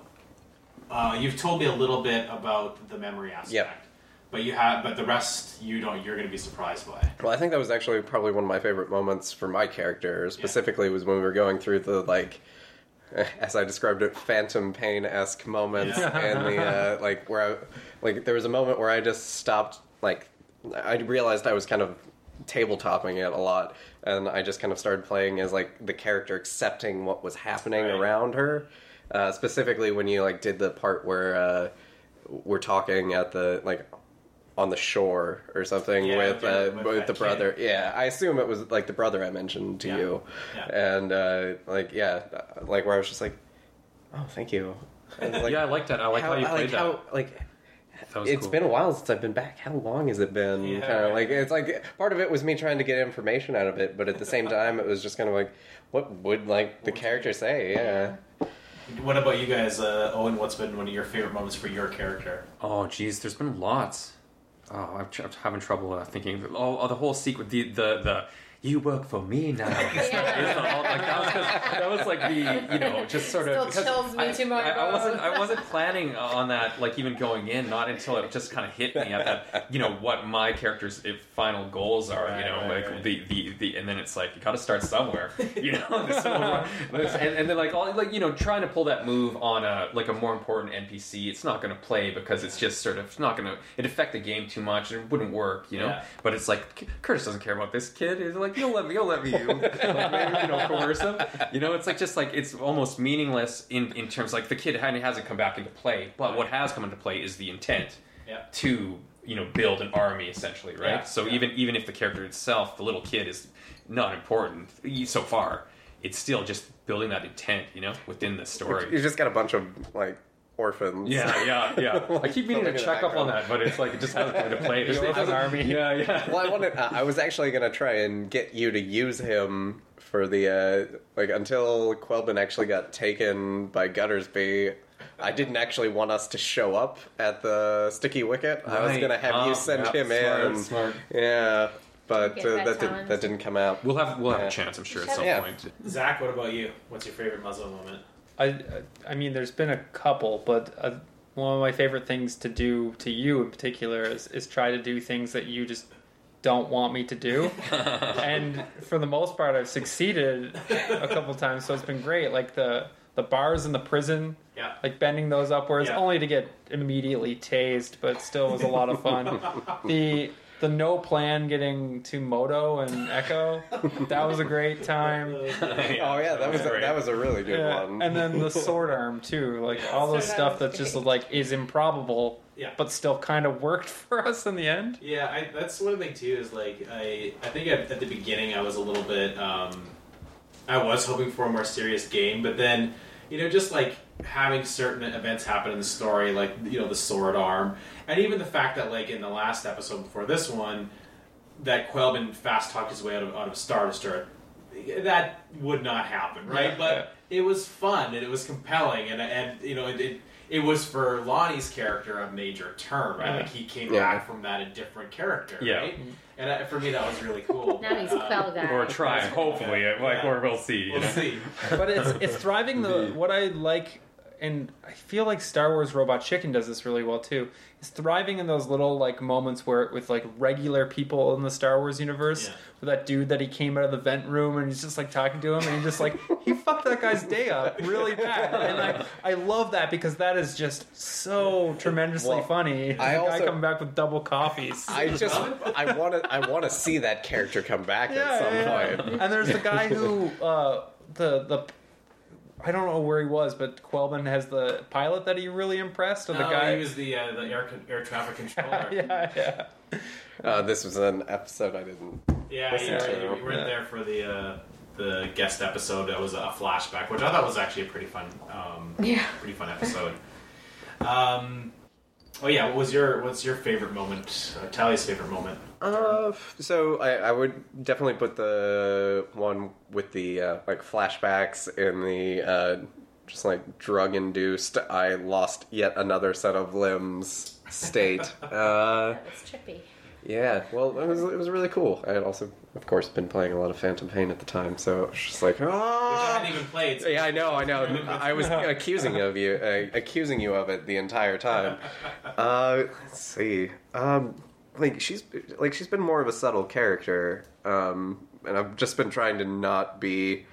Speaker 2: Uh, you've told me a little bit about the memory aspect.
Speaker 4: Yep.
Speaker 2: But you have. But the rest, you don't. You're going to be surprised by.
Speaker 4: Well, I think that was actually probably one of my favorite moments for my character. Specifically, was when we were going through the like, as I described it, phantom pain esque moments,
Speaker 2: Yeah.
Speaker 4: and the uh, like where I, like there was a moment where I just stopped. Like, I realized I was kind of tabletopping it a lot, and I just kind of started playing as like the character accepting what was happening
Speaker 2: Right.
Speaker 4: around her. Uh, specifically, when you like did the part where uh, we're talking at the like. on the shore or something
Speaker 2: Yeah,
Speaker 4: with,
Speaker 2: with
Speaker 4: uh,
Speaker 2: the- with
Speaker 4: with
Speaker 2: that
Speaker 4: the brother.
Speaker 2: kid.
Speaker 4: Yeah, I assume it was like the brother I mentioned to
Speaker 2: Yeah.
Speaker 4: you,
Speaker 2: Yeah.
Speaker 4: and uh, like yeah, like where I was just like, oh, thank you. And, like,
Speaker 1: yeah, I like that. I like how, you
Speaker 4: like,
Speaker 1: played that.
Speaker 4: how, like
Speaker 1: That was
Speaker 4: it's
Speaker 1: cool.
Speaker 4: been a while since I've been back. How long has it been?
Speaker 2: Yeah.
Speaker 4: Kind of like it's like part of it was me trying to get information out of it, but at the same time, it was just kind of like, what would like the character say? Yeah.
Speaker 2: What about you guys, uh, Owen? What's been one of your favorite moments for your character?
Speaker 1: Oh, geez, there's been lots. Oh, I'm, tr- I'm having trouble uh, thinking. Oh, oh, the whole sequence, the the the you work for me now. It's the- it's the whole- like, that was 'cause- that was like the you know just sort of
Speaker 5: Still
Speaker 1: 'cause
Speaker 5: chills me
Speaker 1: I,
Speaker 5: to my
Speaker 1: I, I wasn't
Speaker 5: bones.
Speaker 1: I wasn't planning on that like even going in. Not until it just kind of hit me at that you know what my character's if, final goals are.
Speaker 2: Right,
Speaker 1: you know
Speaker 2: right,
Speaker 1: like
Speaker 2: right.
Speaker 1: the, the the and then it's like you got to start somewhere. You know this whole- this- and, and then like all like you know trying to pull that move on a like a more important N P C. It's not going to play because it's just sort of it's not going to it affect the game too much. It wouldn't work. You know.
Speaker 2: Yeah.
Speaker 1: But it's like Curtis doesn't care about this kid. He's like, you'll let me, you'll let me, you, like, maybe, you know, coerce him. You know, it's like just like it's almost meaningless in in terms like the kid hasn't come back into play. But what has come into play is the intent
Speaker 2: Yeah.
Speaker 1: to you know, build an army essentially, right?
Speaker 2: Yeah,
Speaker 1: so
Speaker 2: yeah.
Speaker 1: even even if the character itself, the little kid, is not important so far, it's still just building that intent, you know, within the story.
Speaker 4: You just got a bunch of like orphans.
Speaker 1: Yeah, yeah, yeah. I keep meaning to
Speaker 4: Something in the
Speaker 1: check up on
Speaker 4: background.
Speaker 1: that, but it's like it just hasn't come into play. It
Speaker 3: orphan
Speaker 1: doesn't-
Speaker 3: army.
Speaker 1: Yeah, yeah.
Speaker 4: Well, I wanted. I was actually gonna try and get you to use him for the uh, like until Quelbin actually got taken by Guttersby. I didn't actually want us to show up at the Sticky Wicket. I was
Speaker 1: Right.
Speaker 4: gonna have
Speaker 1: Oh,
Speaker 4: you send
Speaker 1: yeah,
Speaker 4: him
Speaker 1: smart,
Speaker 4: in.
Speaker 1: smart.
Speaker 4: Yeah, but
Speaker 5: Get
Speaker 4: uh,
Speaker 5: that
Speaker 4: that didn't
Speaker 5: talent.
Speaker 4: that didn't come out.
Speaker 1: We'll have we'll have
Speaker 4: Yeah.
Speaker 1: a chance, I'm sure, at some
Speaker 4: Yeah.
Speaker 1: point.
Speaker 2: Zach, what about you? What's your favorite Muzzle moment?
Speaker 3: I, I mean, there's been a couple, but uh, one of my favorite things to do to you in particular is, is try to do things that you just don't want me to do. And for the most part, I've succeeded a couple times, so it's been great. Like the the bars in the prison,
Speaker 2: Yeah.
Speaker 3: like bending those upwards,
Speaker 2: Yeah.
Speaker 3: only to get immediately tased, but still was a lot of fun. the the no plan getting to Moto and Echo, that was a great time.
Speaker 4: Oh yeah, that was a,
Speaker 1: great.
Speaker 4: that was a really good
Speaker 3: Yeah,
Speaker 4: one.
Speaker 3: and then the sword arm too, like all those
Speaker 5: Sword
Speaker 3: stuff
Speaker 5: arm
Speaker 3: that
Speaker 5: is
Speaker 3: just
Speaker 5: great.
Speaker 3: like is improbable,
Speaker 2: Yeah.
Speaker 3: but still kind of worked for us in the end.
Speaker 2: Yeah, I, that's one thing too. Is like I, I think at, at the beginning I was a little bit, um, I was hoping for a more serious game, but then, you know, just like having certain events happen in the story, like you know the sword arm, and even the fact that like in the last episode before this one, that Quelbin fast talked his way out of out of Star Destroyer, that would not happen, right?
Speaker 3: Yeah,
Speaker 2: but it was fun and it was compelling, and and you know it. it it was for Lonnie's character a major turn, right?
Speaker 3: Yeah.
Speaker 2: Like he came
Speaker 4: Yeah.
Speaker 2: back from that a different character,
Speaker 1: Yeah.
Speaker 2: right? And uh, for me, that was really cool.
Speaker 5: Now he's
Speaker 2: Uh,
Speaker 5: Quell guy.
Speaker 1: Or try, hopefully, like,
Speaker 2: Yeah.
Speaker 1: or we'll see. You
Speaker 2: We'll
Speaker 1: know?
Speaker 2: see.
Speaker 3: But it's it's thriving the what I like, and I feel like Star Wars Robot Chicken does this really well too. It's thriving in those little like moments where with like regular people in the Star Wars universe.
Speaker 2: Yeah.
Speaker 3: With that dude that he came out of the vent room and he's just like talking to him and he's just like he fucked that guy's day up really bad. And I I love that because that is just so tremendously
Speaker 4: Well,
Speaker 3: funny. The
Speaker 4: I
Speaker 3: guy
Speaker 4: also-
Speaker 3: coming back with double coffees.
Speaker 4: I just I want to I want to see that character come back at some
Speaker 3: yeah.
Speaker 4: point.
Speaker 3: And there's the guy who uh, the the I don't know where he was, but Quelbin has the pilot that he really impressed, or the
Speaker 2: No,
Speaker 3: guy.
Speaker 2: he was the uh, the air con- air traffic controller.
Speaker 3: yeah, yeah.
Speaker 4: Uh, this was an episode I didn't.
Speaker 2: Yeah,
Speaker 4: Listen
Speaker 2: yeah,
Speaker 4: to
Speaker 2: you,
Speaker 4: him.
Speaker 2: you weren't
Speaker 3: Yeah.
Speaker 2: there for the uh, the guest episode. That was a flashback, which I thought was actually a pretty fun, um,
Speaker 5: Yeah.
Speaker 2: pretty fun episode. Um, oh yeah, what was your what's your favorite moment? Uh, Tally's favorite moment?
Speaker 4: Uh, so I, I would definitely put the one with the uh, like flashbacks in the uh, just like drug induced. I lost yet another set of limbs state. Uh,
Speaker 5: That was trippy.
Speaker 4: yeah, well, it was it was really cool. I had also, of course, been playing a lot of Phantom Pain at the time, so it was just like,
Speaker 2: Which I
Speaker 4: ah.
Speaker 2: hadn't even played. so-
Speaker 4: Yeah, I know, I know. I was accusing of you, uh, accusing you of it the entire time. Uh, let's see. Um, like she's like she's been more of a subtle character, um, and I've just been trying to not be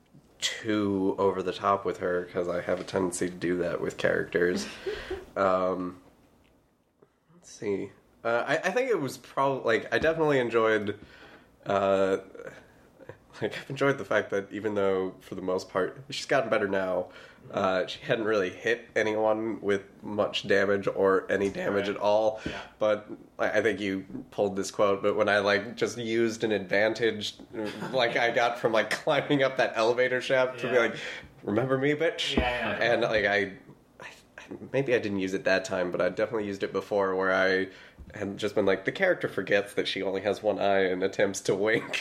Speaker 4: too over the top with her because I have a tendency to do that with characters. um, let's see. Uh, I, I think it was probably like I definitely enjoyed. Uh, like I've enjoyed the fact that even though for the most part she's gotten better now, uh, she hadn't really hit anyone with much damage or any damage
Speaker 2: Right.
Speaker 4: at all.
Speaker 2: Yeah.
Speaker 4: But I I think you pulled this quote. But when I like just used an advantage, like I got from like climbing up that elevator shaft to be
Speaker 2: Yeah.
Speaker 4: like, "Remember me, bitch?"
Speaker 2: Yeah, yeah, yeah.
Speaker 4: And like I, I, maybe I didn't use it that time, but I definitely used it before where I had just been like, the character forgets that she only has one eye and attempts to wink.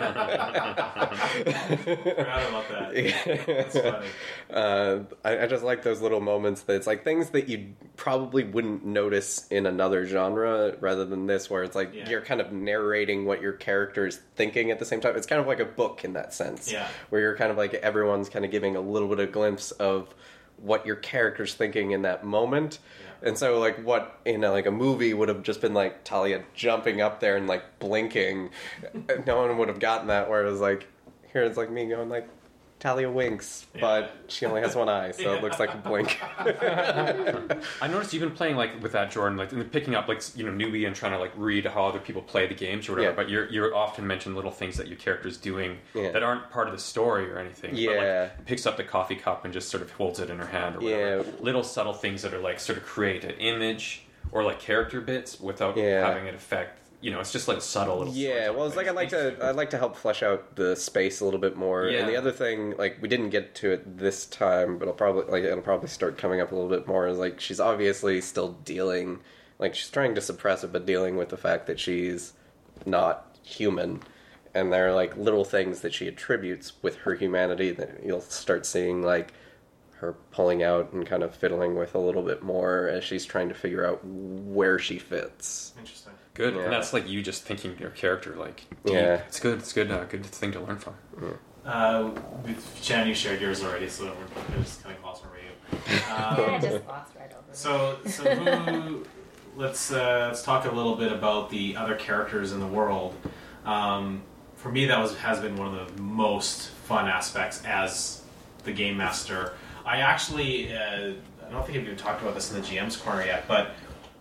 Speaker 2: Forgot about that. That's funny.
Speaker 4: Uh, I, I just like those little moments that it's like things that you probably wouldn't notice in another genre rather than this, where it's like
Speaker 2: Yeah.
Speaker 4: you're kind of narrating what your character is thinking at the same time. It's kind of like a book in that sense,
Speaker 2: Yeah.
Speaker 4: where you're kind of like everyone's kind of giving a little bit of glimpse of what your character's thinking in that moment. And so, like, what in a, like a movie would have just been like Talia jumping up there and like blinking, no one would have gotten that. Whereas, like, here it's like me going like, Talia winks, but she only has one eye, so it looks like a blink.
Speaker 1: I noticed you've been playing like with that, Jordan, like and picking up like you know newbie and trying to like read how other people play the games or whatever.
Speaker 4: Yeah.
Speaker 1: But you're you're often mention little things that your character's doing
Speaker 4: Yeah.
Speaker 1: that aren't part of the story or anything. But,
Speaker 4: Yeah.
Speaker 1: like, picks up the coffee cup and just sort of holds it in her hand or whatever.
Speaker 4: Yeah.
Speaker 1: Little subtle things that are like sort of create an image or like character bits without
Speaker 4: Yeah.
Speaker 1: having it affect. You know, it's just like subtle little.
Speaker 4: Yeah, well, it's like I'd like to I'd like to help flesh out the space a little bit more.
Speaker 1: Yeah.
Speaker 4: And the other thing, like we didn't get to it this time, but I'll probably like it'll probably start coming up a little bit more. Is like she's obviously still dealing, like she's trying to suppress it, but dealing with the fact that she's not human. And there are like little things that she attributes with her humanity that you'll start seeing, like her pulling out and kind of fiddling with a little bit more as she's trying to figure out where she fits.
Speaker 2: Interesting.
Speaker 1: Good,
Speaker 4: Yeah.
Speaker 1: and that's like you just thinking your character. Like, deep.
Speaker 4: Yeah.
Speaker 1: it's good. It's good. Uh, good thing to learn from.
Speaker 2: Uh, with- Shannon, you shared yours already, so we're just kind of gloss over you.
Speaker 5: Yeah, I
Speaker 2: Um,
Speaker 5: just glossed right over it.
Speaker 2: so, so who? Let's uh, let's talk a little bit about the other characters in the world. Um, for me, that was has been one of the most fun aspects as the game master. I actually, uh, I don't think I've even talked about this in the G M's corner yet, but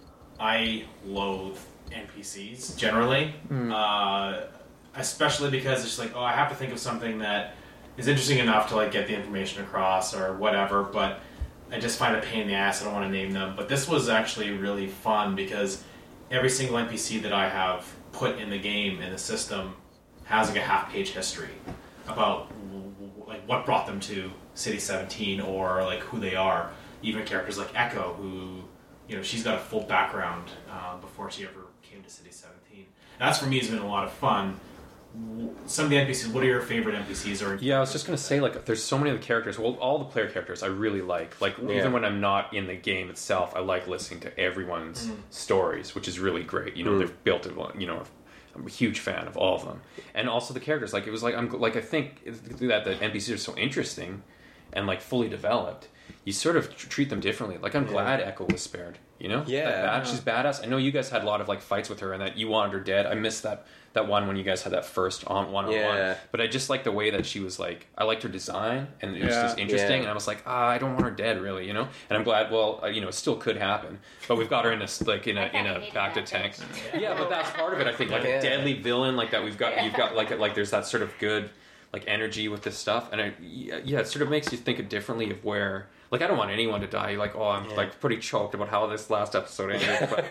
Speaker 2: I loathe N P Cs generally, uh, especially because it's just like, oh, I have to think of something that is interesting enough to like get the information across or whatever, but I just find it a pain in the ass. I don't want to name them, but this was actually really fun because every single N P C that I have put in the game in the system has like a half-page history about w- w- like what brought them to City seventeen or like who they are. Even characters like Echo, who you know she's got a full background uh, before she ever came to City seventeen. And that's for me has been a lot of fun. W- Some of the N P Cs. What are your favorite N P Cs? Or
Speaker 1: Yeah, I was just gonna say, like, there's so many of the characters. Well, all the player characters I really like. Like,
Speaker 4: Yeah.
Speaker 1: even when I'm not in the game itself, I like listening to everyone's stories, which is really great. You know,
Speaker 4: Mm.
Speaker 1: they've built it. You know, I'm a huge fan of all of them, and also the characters. Like, it was like I'm like I think that the N P Cs are so interesting and like fully developed. You sort of tr- treat them differently. Like, I'm glad Echo was spared. You know,
Speaker 4: Yeah.
Speaker 1: That bad, she's badass. I know you guys had a lot of like fights with her, and that you wanted her dead. I missed that that one when you guys had that first on one on one.
Speaker 4: Yeah.
Speaker 1: But I just like the way that she was like. I liked her design, and it was
Speaker 3: Yeah.
Speaker 1: just interesting.
Speaker 4: Yeah.
Speaker 1: And I was like, ah, I don't want her dead, really. You know. And I'm glad. Well, uh, you know, it still could happen. But we've got her in a like in a
Speaker 5: I
Speaker 1: in
Speaker 5: kinda
Speaker 1: a
Speaker 5: hated
Speaker 1: back to
Speaker 5: that
Speaker 1: tank.
Speaker 5: bitch.
Speaker 1: Yeah, but that's part of it. I think like
Speaker 4: Yeah.
Speaker 1: a deadly villain like that. We've got you've got like like there's that sort of good like energy with this stuff, and I, yeah, it sort of makes you think it differently of where. Like, I don't want anyone to die. Like, oh, I'm
Speaker 4: Yeah.
Speaker 1: like pretty choked about how this last episode ended. But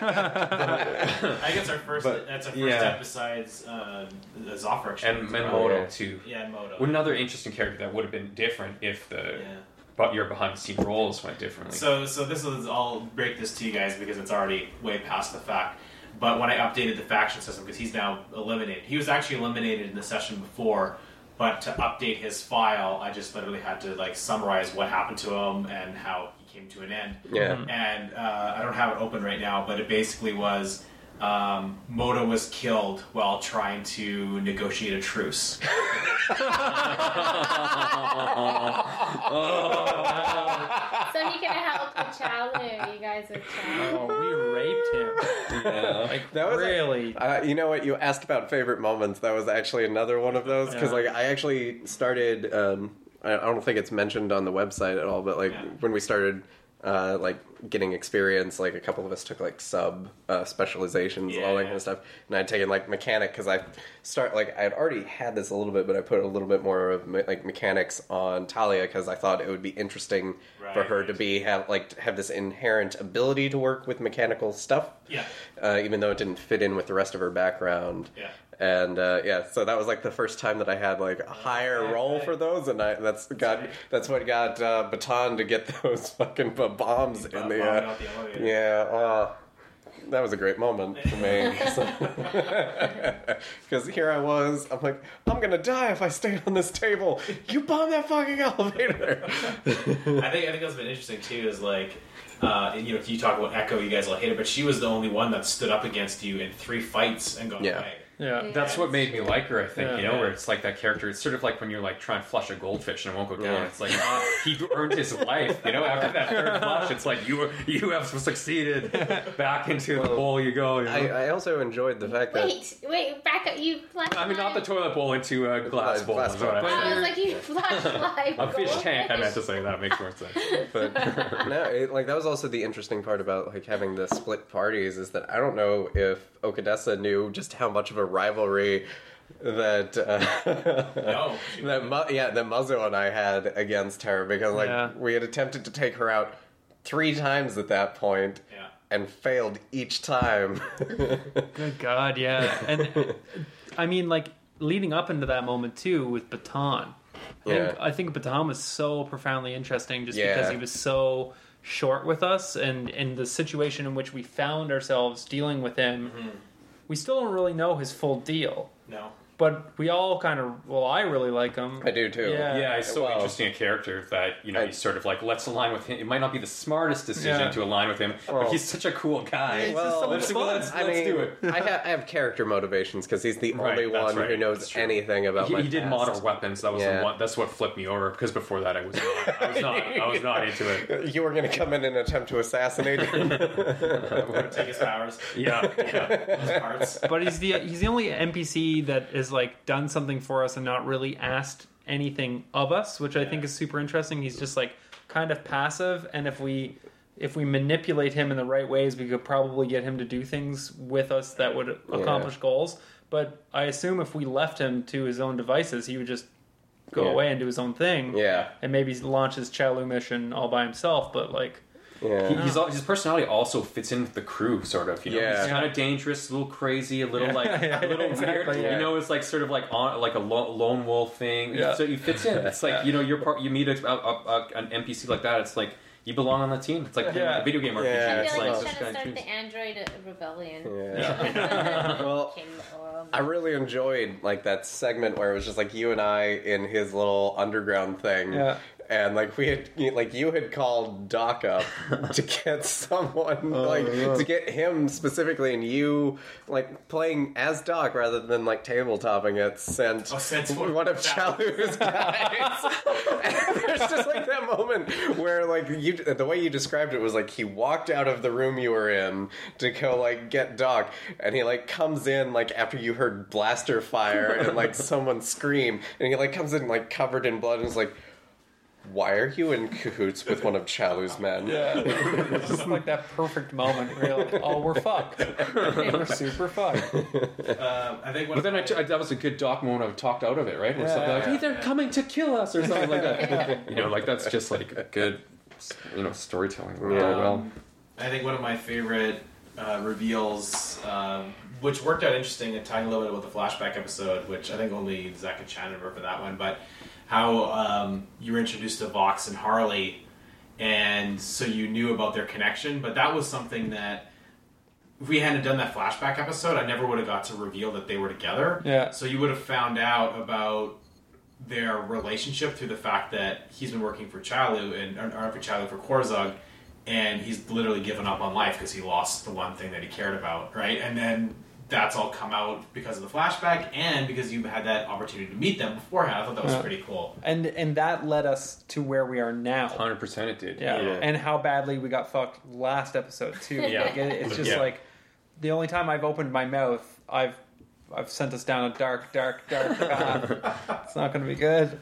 Speaker 2: I guess our first
Speaker 1: But,
Speaker 2: that's our first
Speaker 1: yeah.
Speaker 2: step besides uh, the Zofra
Speaker 1: and, and
Speaker 2: uh,
Speaker 1: Moto
Speaker 4: yeah.
Speaker 1: too.
Speaker 2: Yeah, and Moto.
Speaker 1: Another interesting character that would have been different if the
Speaker 2: Yeah.
Speaker 1: but your behind the scene roles went differently.
Speaker 2: So, so this is I'll break this to you guys because it's already way past the fact. But when I updated the faction system, because he's now eliminated, he was actually eliminated in the session before. But to update his file, I just literally had to like summarize what happened to him and how he came to an end.
Speaker 4: Yeah.
Speaker 2: And uh, I don't have it open right now, but it basically was um, Moto was killed while trying to negotiate a truce.
Speaker 5: So he can help the Chalu. You guys are Chalu.
Speaker 3: Oh, we raped him.
Speaker 1: yeah.
Speaker 3: Like,
Speaker 4: That was
Speaker 3: really?
Speaker 4: Uh, you know what? You asked about favorite moments. That was actually another one of those because,
Speaker 3: Yeah.
Speaker 4: like, I actually started. Um, I I don't think it's mentioned on the website at all, but like
Speaker 2: Yeah.
Speaker 4: when we started, uh, like getting experience, like a couple of us took like sub uh, specializations and all that
Speaker 2: Yeah.
Speaker 4: kind of stuff, and I'd taken like mechanic because I start like I had already had this a little bit, but I put a little bit more of me- like mechanics on Talia because I thought it would be interesting for
Speaker 2: Right,
Speaker 4: her
Speaker 2: right.
Speaker 4: to be have like to have this inherent ability to work with mechanical stuff.
Speaker 2: Yeah.
Speaker 4: Uh, even though it didn't fit in with the rest of her background.
Speaker 2: Yeah.
Speaker 4: And uh, yeah, so that was like the first time that I had like a higher
Speaker 2: Okay,
Speaker 4: roll
Speaker 2: okay.
Speaker 4: for those, and I that's got
Speaker 2: right.
Speaker 4: that's what got uh, Baton to get those fucking b- bombs in the
Speaker 2: Bombing
Speaker 4: uh,
Speaker 2: out the elevator.
Speaker 4: yeah. Uh, that was a great moment for me because here I was. I'm like, I'm gonna die if I stay on this table. You bomb that fucking elevator.
Speaker 2: I think I think that's been interesting too. Is like, uh, you know, if you talk about Echo, you guys all hate her, but she was the only one that stood up against you in three fights and got
Speaker 4: Yeah.
Speaker 2: away.
Speaker 3: Yeah.
Speaker 1: That's what made me like her, I think,
Speaker 3: Yeah.
Speaker 1: you know, where it's like that character. It's sort of like when you're like trying to flush a goldfish and it won't go down.
Speaker 4: Yeah.
Speaker 1: It's like uh, he earned his life, you know. After that third flush, it's like you you have succeeded. Back into the bowl you go. You know?
Speaker 4: I, I also enjoyed the fact that
Speaker 5: Wait, wait, back up. You flushed
Speaker 1: I mean, not the toilet bowl into a glass bowl.
Speaker 4: Glass
Speaker 1: is what
Speaker 4: bowl.
Speaker 1: I'm
Speaker 5: I
Speaker 1: saying.
Speaker 5: was like, you flushed like
Speaker 1: A fish
Speaker 5: goldfish.
Speaker 1: tank. I meant to say that makes more sense.
Speaker 4: but no, it, like that was also the interesting part about like having the split parties is that I don't know if Okadesa knew just how much of a rivalry that uh,
Speaker 2: No.
Speaker 4: that Mu- yeah that Muzzo and I had against her because like
Speaker 3: Yeah.
Speaker 4: we had attempted to take her out three times at that point.
Speaker 2: Yeah.
Speaker 4: and failed each time.
Speaker 3: Good God, yeah. And I mean, like, leading up into that moment, too, with Baton. I,
Speaker 4: Yeah.
Speaker 3: think, I think Baton was so profoundly interesting just
Speaker 4: Yeah.
Speaker 3: because he was so short with us, and in the situation in which we found ourselves dealing with him,
Speaker 2: Mm-hmm.
Speaker 3: we still don't really know his full deal.
Speaker 2: No.
Speaker 3: But we all kind of, well, I really like him.
Speaker 4: I do too.
Speaker 3: Yeah.
Speaker 1: Yeah, he's so
Speaker 4: Well,
Speaker 1: interesting a character that, you know,
Speaker 4: I-
Speaker 1: he's sort of like, let's align with him. It might not be the smartest decision
Speaker 3: Yeah.
Speaker 1: to align with him,
Speaker 4: Well-
Speaker 1: but he's such a cool guy.
Speaker 3: He's
Speaker 4: Well,
Speaker 3: just so much
Speaker 1: let's,
Speaker 3: fun.
Speaker 1: let's,
Speaker 4: I
Speaker 1: let's
Speaker 4: mean,
Speaker 1: do it.
Speaker 4: I, ha- I have character motivations because he's the
Speaker 1: Right,
Speaker 4: only
Speaker 1: that's
Speaker 4: one
Speaker 1: right.
Speaker 4: who knows
Speaker 1: That's true.
Speaker 4: anything about
Speaker 1: He,
Speaker 4: my
Speaker 1: he did
Speaker 4: past.
Speaker 1: modern weapons. That was
Speaker 4: Yeah.
Speaker 1: the one. That's what flipped me over. Because before that, I was not. I was not. I was not into it.
Speaker 4: You were going to come in and attempt to assassinate him.
Speaker 2: Take his powers.
Speaker 1: Yeah, yeah.
Speaker 2: Those parts.
Speaker 3: But he's the he's the only N P C that has like done something for us and not really asked anything of us, which I think is super interesting. He's just like kind of passive, and if we if we manipulate him in the right ways, we could probably get him to do things with us that would accomplish goals. But I assume if we left him to his own devices, he would just go
Speaker 4: Yeah.
Speaker 3: away and do his own thing.
Speaker 4: Yeah.
Speaker 3: And maybe launch his Chalu mission all by himself, but like
Speaker 4: Yeah.
Speaker 1: He, he's al- his personality also fits in with the crew, sort of. You know,
Speaker 4: Yeah.
Speaker 1: he's kind of dangerous, a little crazy, a little
Speaker 3: Yeah.
Speaker 1: like
Speaker 3: Yeah,
Speaker 1: a little
Speaker 3: exactly,
Speaker 1: weird.
Speaker 3: yeah.
Speaker 1: You know, it's like sort of like on like a lo- lone wolf thing.
Speaker 3: Yeah.
Speaker 1: So he fits in. It's like you know, you're part. You meet a, a, a, an N P C like that. It's like you belong on the team. It's like
Speaker 3: Yeah.
Speaker 1: a video game R P G.
Speaker 4: Yeah,
Speaker 5: I
Speaker 1: It's
Speaker 5: feel like
Speaker 1: like
Speaker 5: he's
Speaker 1: just
Speaker 5: trying to
Speaker 1: kinda
Speaker 5: start the Android rebellion.
Speaker 4: Yeah. Well,
Speaker 5: King Oral.
Speaker 4: I really enjoyed like that segment where it was just like you and I in his little underground thing.
Speaker 3: Yeah.
Speaker 4: And like we had, like you had called Doc up to get someone, like to get him specifically, and you like playing as Doc rather than like tabletopping it sent
Speaker 2: Oh, sent
Speaker 4: one
Speaker 2: one
Speaker 4: of
Speaker 2: of
Speaker 4: Chalu's guys. And there's just like that moment where like you, the way you described it was like he walked out of the room you were in to go like get Doc, and he like comes in like after you heard blaster fire and like someone scream, and he like comes in like covered in blood and is like, why are you in cahoots with one of Chalu's men?
Speaker 3: Yeah, it's just like that perfect moment where you're like, oh, we're fucked. We're super fucked.
Speaker 2: Um, I think one
Speaker 1: But then I,
Speaker 2: of
Speaker 1: t-
Speaker 2: my-
Speaker 1: I, that was a good Doc moment. I talked out of it, right? And it's
Speaker 3: Yeah.
Speaker 1: something like, hey, they're
Speaker 2: Yeah.
Speaker 1: coming to kill us, or something like that. You know, like that's just like good, you know, storytelling.
Speaker 4: Yeah.
Speaker 1: Really well.
Speaker 2: Um, I think one of my favorite uh, reveals, um, which worked out interesting and tying a little bit with the flashback episode, which I think only Zach and Shannon remember for that one, but how um, you were introduced to Vox and Harley, and so you knew about their connection, but that was something that if we hadn't done that flashback episode, I never would have got to reveal that they were together.
Speaker 3: Yeah.
Speaker 2: So you would have found out about their relationship through the fact that he's been working for Chalu and or, or for Chalu for Korzug, and he's literally given up on life because he lost the one thing that he cared about, right? And then that's all come out because of the flashback and because you had that opportunity to meet them beforehand. I thought that was
Speaker 3: Yeah.
Speaker 2: pretty cool.
Speaker 3: And and that led us to where we are now.
Speaker 1: Hundred percent, it did.
Speaker 3: Yeah.
Speaker 4: Yeah.
Speaker 3: And how badly we got fucked last episode too.
Speaker 1: Yeah.
Speaker 3: Like, it, it's just
Speaker 1: Yeah.
Speaker 3: like the only time I've opened my mouth, I've I've sent us down a dark, dark, dark path. It's not going to be good.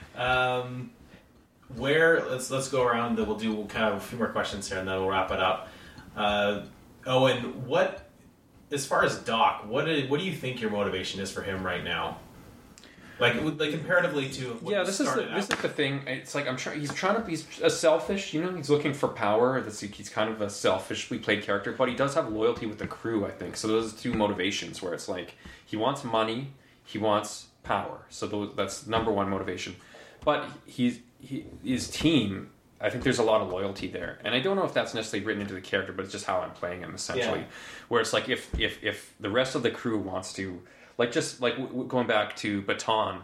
Speaker 2: Um, where let's let's go around. The, we'll do kind of a few more questions here, and then we'll wrap it up. Uh, Owen, what as far as Doc, what do, what do you think your motivation is for him right now? Like, like comparatively to what
Speaker 1: Yeah,
Speaker 2: you
Speaker 1: this is the,
Speaker 2: started
Speaker 1: this
Speaker 2: out
Speaker 1: is the thing. It's like I'm trying. He's trying to. He's a selfish. You know, he's looking for power. That's, he's kind of a selfishly played character, but he does have loyalty with the crew. I think so. Those are two motivations where it's like he wants money, he wants power. So those, that's number one motivation. But he's he, his team. I think there's a lot of loyalty there, and I don't know if that's necessarily written into the character, but it's just how I'm playing him essentially.
Speaker 2: Yeah.
Speaker 1: Where it's like if if if the rest of the crew wants to. Like, just, like, w- w- going back to Baton,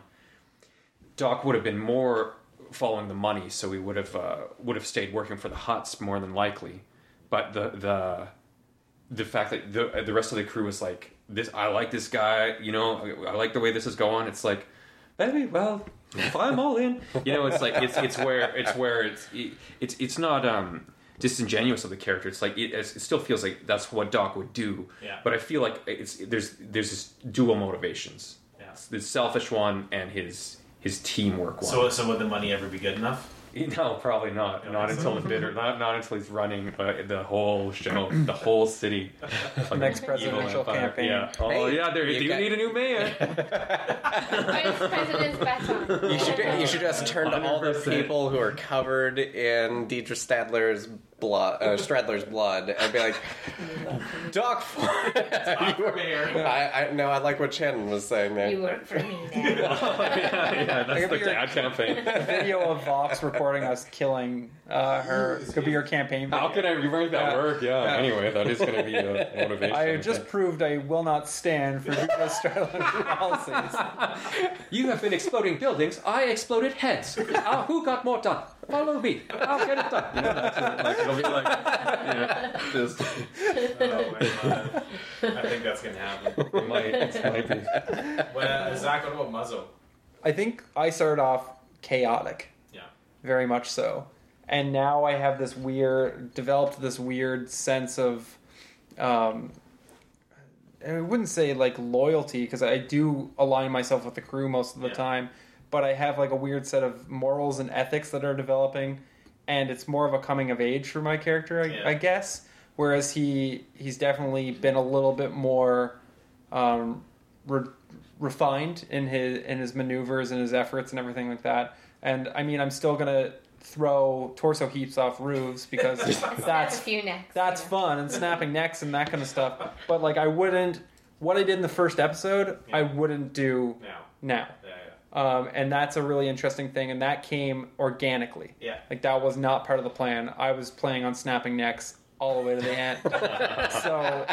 Speaker 1: Doc would have been more following the money, so he would have uh, would have stayed working for the Hutts more than likely. But the the the fact that the the rest of the crew was like, this, I like this guy, you know, I, I like the way this is going. It's like, baby, well, if I'm all in, you know, it's like it's it's where it's where it's it's it's not um. disingenuous of the character. It's like it, it still feels like that's what Doc would do.
Speaker 2: Yeah.
Speaker 1: But I feel like it's there's there's this dual motivations.
Speaker 2: Yeah.
Speaker 1: The selfish one and his his teamwork one.
Speaker 2: So, so would the money ever be good enough?
Speaker 1: No, probably not.
Speaker 2: Yeah,
Speaker 1: Not
Speaker 2: so-
Speaker 1: until the bitter. Not not until he's running uh, the whole show, the whole city. Fucking
Speaker 3: Next
Speaker 1: evil
Speaker 3: presidential
Speaker 1: empire.
Speaker 3: campaign.
Speaker 1: Yeah. Oh
Speaker 4: Hey,
Speaker 1: yeah, there
Speaker 4: you
Speaker 1: do
Speaker 4: got-
Speaker 1: need a new mayor.
Speaker 5: Vice President's baton.
Speaker 4: You should you should just turn to all the
Speaker 1: one hundred percent.
Speaker 4: people who are covered in Deidre Stadler's blood, uh, Stradler's blood, and be like, Doc, I, I no, I like what Shannon was saying there.
Speaker 5: You work for me now.
Speaker 1: yeah, yeah, that's
Speaker 3: Could be
Speaker 1: the
Speaker 3: your-
Speaker 1: ad campaign.
Speaker 3: Video of Vox reporting us killing uh, her. Could be your campaign.
Speaker 1: How
Speaker 3: video.
Speaker 1: can I rewrite that
Speaker 3: Yeah.
Speaker 1: work? Yeah.
Speaker 3: Yeah.
Speaker 1: Anyway, that is going to be a motivation.
Speaker 3: I just proved I will not stand for Nicholas Stradler's policies.
Speaker 1: You have been exploding buildings. I exploded heads. Uh, who got more done? Follow me. I'll get it done. You know, that's it. Like, it'll be like, you know, just
Speaker 2: Oh my god. I think that's gonna happen.
Speaker 1: it might, it might be.
Speaker 2: Well, uh, Zach, what about Muzzo?
Speaker 3: I think I started off chaotic,
Speaker 2: Yeah.
Speaker 3: very much so, and now I have this weird, developed this weird sense of, um, I wouldn't say like loyalty because I do align myself with the crew most of the
Speaker 2: Yeah.
Speaker 3: time, but I have like a weird set of morals and ethics that are developing, and it's more of a coming of age for my character, I,
Speaker 2: Yeah.
Speaker 3: I guess. Whereas he he's definitely been a little bit more um, re- refined in his in his maneuvers and his efforts and everything like that. And I mean, I'm still gonna throw torso heaps off roofs because
Speaker 5: Snap a
Speaker 3: that's
Speaker 5: few necks.
Speaker 3: that's
Speaker 5: you know.
Speaker 3: fun and snapping necks and that kind of stuff. But like, I wouldn't what I did in the first episode,
Speaker 2: Yeah.
Speaker 3: I wouldn't do
Speaker 2: Now.
Speaker 3: now.
Speaker 2: Yeah, yeah.
Speaker 3: Um, and that's a really interesting thing, and that came organically.
Speaker 2: Yeah.
Speaker 3: Like that was not part of the plan. I was planning on snapping necks all the way to the end. so,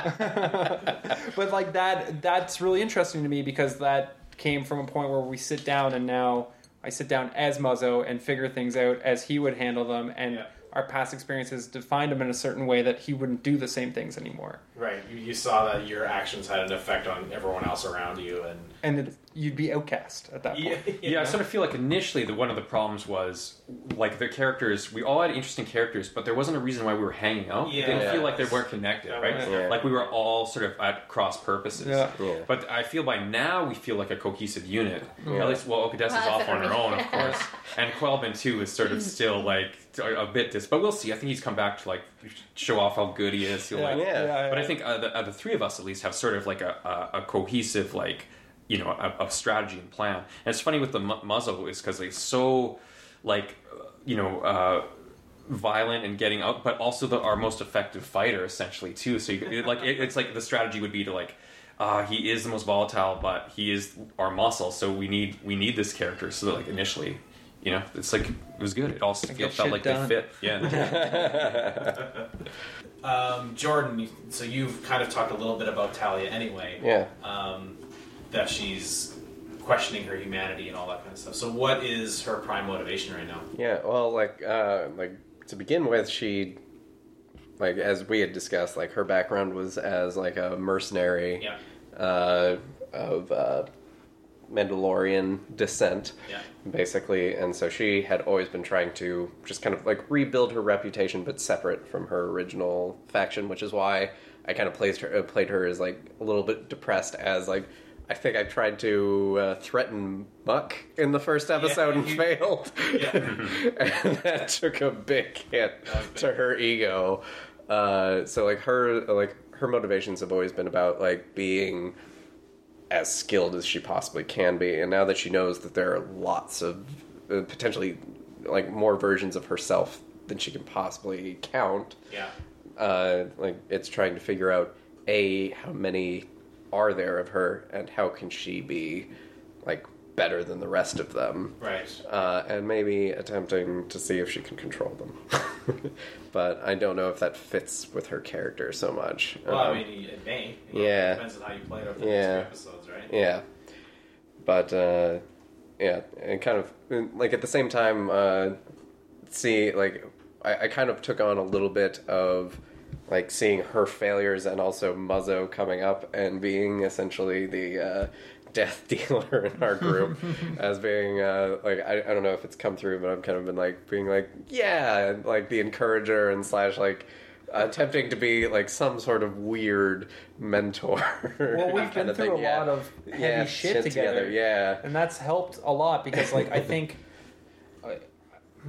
Speaker 3: but like that, that's really interesting to me because that came from a point where we sit down, and now I sit down as Muzzo and figure things out as he would handle them, and
Speaker 2: Yeah.
Speaker 3: our past experiences defined him in a certain way that he wouldn't do the same things anymore.
Speaker 2: Right. You, you saw that your actions had an effect on everyone else around you, and
Speaker 3: And it, you'd be outcast at that point.
Speaker 2: yeah,
Speaker 1: Yeah, I sort of feel like initially the one of the problems was like the characters. We all had interesting characters, but there wasn't a reason why we were hanging out.
Speaker 2: Yeah.
Speaker 1: It didn't
Speaker 4: Yeah.
Speaker 1: feel like they weren't connected,
Speaker 2: That
Speaker 1: right?
Speaker 2: was-
Speaker 4: Yeah.
Speaker 1: Like we were all sort of at cross purposes.
Speaker 3: Yeah.
Speaker 4: Yeah.
Speaker 1: But I feel by now we feel like a cohesive unit.
Speaker 4: Yeah.
Speaker 1: At least, well, Okadessa's
Speaker 5: Well,
Speaker 1: off on her
Speaker 5: that's
Speaker 1: own, of
Speaker 5: everything.
Speaker 1: course, and Quelbin too is sort of still like a, a bit dis. But we'll see. I think he's come back to like show off how good he is. He'll, like,
Speaker 4: Yeah.
Speaker 1: but I think uh, the, uh, the three of us at least have sort of like a, a, a cohesive like you know a, a strategy and plan. And it's funny with the mu- muzzle is because he's so like uh, you know uh, violent and getting out, but also the, our most effective fighter essentially too. So you, it, like it, it's like the strategy would be to like. Uh, he is the most volatile, but he is our muscle. So we need we need this character. So that, like initially, you know, it's like it was good. It all felt,
Speaker 3: get
Speaker 1: felt
Speaker 3: shit
Speaker 1: like
Speaker 3: done.
Speaker 1: they fit. Yeah.
Speaker 2: Um, Jordan, you- so you've kind of talked a little bit about Talia anyway.
Speaker 4: Yeah.
Speaker 2: Um, that she's questioning her humanity and all that kind of stuff. So what is her prime motivation right now?
Speaker 4: Yeah, well, like, uh, like to begin with, she, like, as we had discussed, like, her background was as like a mercenary
Speaker 2: Yeah.
Speaker 4: uh, of uh, Mandalorian descent,
Speaker 2: Yeah.
Speaker 4: basically, and so she had always been trying to just kind of like rebuild her reputation, but separate from her original faction, which is why I kind of played her, uh, played her as like a little bit depressed, as like. I think I tried to uh, threaten Muck in the first episode
Speaker 2: Yeah,
Speaker 4: and
Speaker 2: you-
Speaker 4: failed.
Speaker 2: Yeah.
Speaker 4: And that took a big hit
Speaker 2: That was big.
Speaker 4: to her ego. Uh, so like her like her motivations have always been about like being as skilled as she possibly can be, and now that she knows that there are lots of uh, potentially like more versions of herself than she can possibly count,
Speaker 2: Yeah.
Speaker 4: uh, like it's trying to figure out a how many are there of her and how can she be like better than the rest of them,
Speaker 2: Right.
Speaker 4: uh, and maybe attempting to see if she can control them. But I don't know if that fits with her character so much.
Speaker 2: Well,
Speaker 4: Um,
Speaker 2: I mean, it may. You know,
Speaker 4: yeah.
Speaker 2: It depends on how you play it over the
Speaker 4: Yeah.
Speaker 2: next few episodes, right?
Speaker 4: Yeah, but uh, yeah, and kind of like at the same time, uh, see, like I, I kind of took on a little bit of like seeing her failures and also Muzzo coming up and being essentially the uh, death dealer in our group as being uh, like I, I don't know if it's come through, but I've kind of been like being like yeah, and, like the encourager and slash like. Attempting to be like some sort of weird mentor.
Speaker 3: Well, we've
Speaker 4: kind
Speaker 3: been
Speaker 4: of
Speaker 3: through
Speaker 4: thing,
Speaker 3: a
Speaker 4: yeah.
Speaker 3: lot of heavy
Speaker 4: Yeah,
Speaker 3: shit, together.
Speaker 4: Yeah,
Speaker 3: And that's helped a lot because, like, I think, uh, hmm,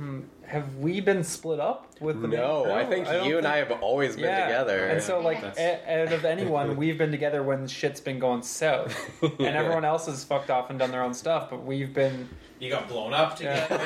Speaker 3: have we been split up with the
Speaker 4: No,
Speaker 3: main crew?
Speaker 4: I think
Speaker 3: don't
Speaker 4: you and I have always been
Speaker 3: Yeah.
Speaker 4: together.
Speaker 3: And so, like,
Speaker 1: That's-
Speaker 3: a- out of anyone, we've been together when shit's been going south, and everyone else has fucked off and done their own stuff. But we've been,
Speaker 2: You got blown up together.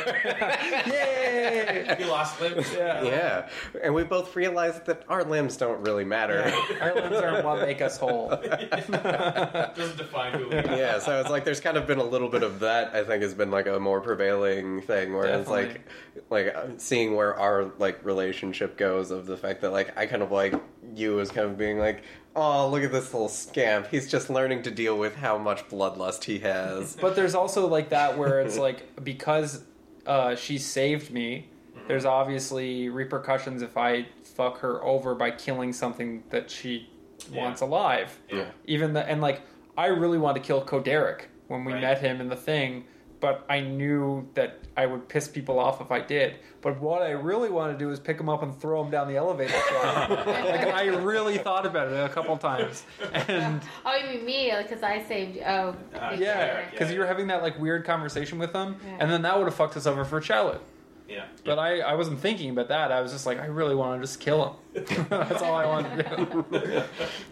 Speaker 3: yay!
Speaker 2: You lost limbs.
Speaker 3: Yeah.
Speaker 4: Yeah, and we both realized that our limbs don't really matter.
Speaker 3: Yeah. Our limbs aren't what make us whole.
Speaker 2: Doesn't define who we are.
Speaker 4: Yeah, so it's like there's kind of been a little bit of that. I think has been like a more prevailing thing, where
Speaker 3: Definitely.
Speaker 4: it's like, like uh, seeing where our like relationship goes. Of the fact that like I kind of like you as kind of being like, oh, look at this little scamp. He's just learning to deal with how much bloodlust he has.
Speaker 3: But there's also like that where it's like because uh, she saved me. There's obviously repercussions if I fuck her over by killing something that she
Speaker 2: Yeah.
Speaker 3: wants alive.
Speaker 2: Yeah.
Speaker 3: Even the and like I really wanted to kill Koderic when we
Speaker 2: Right.
Speaker 3: met him in the thing, but I knew that I would piss people off if I did. But what I really wanted to do was pick him up and throw him down the elevator shaft. Like I really thought about it a couple times, and
Speaker 5: Oh, you mean me? Because I saved you. Oh,
Speaker 2: Uh,
Speaker 3: yeah, because
Speaker 2: yeah.
Speaker 3: you were having that like weird conversation with him,
Speaker 5: Yeah.
Speaker 3: and then that would have fucked us over for Chalut.
Speaker 2: Yeah.
Speaker 3: But I, I wasn't thinking about that. I was just like, I really want to just kill him. That's all I wanted to do.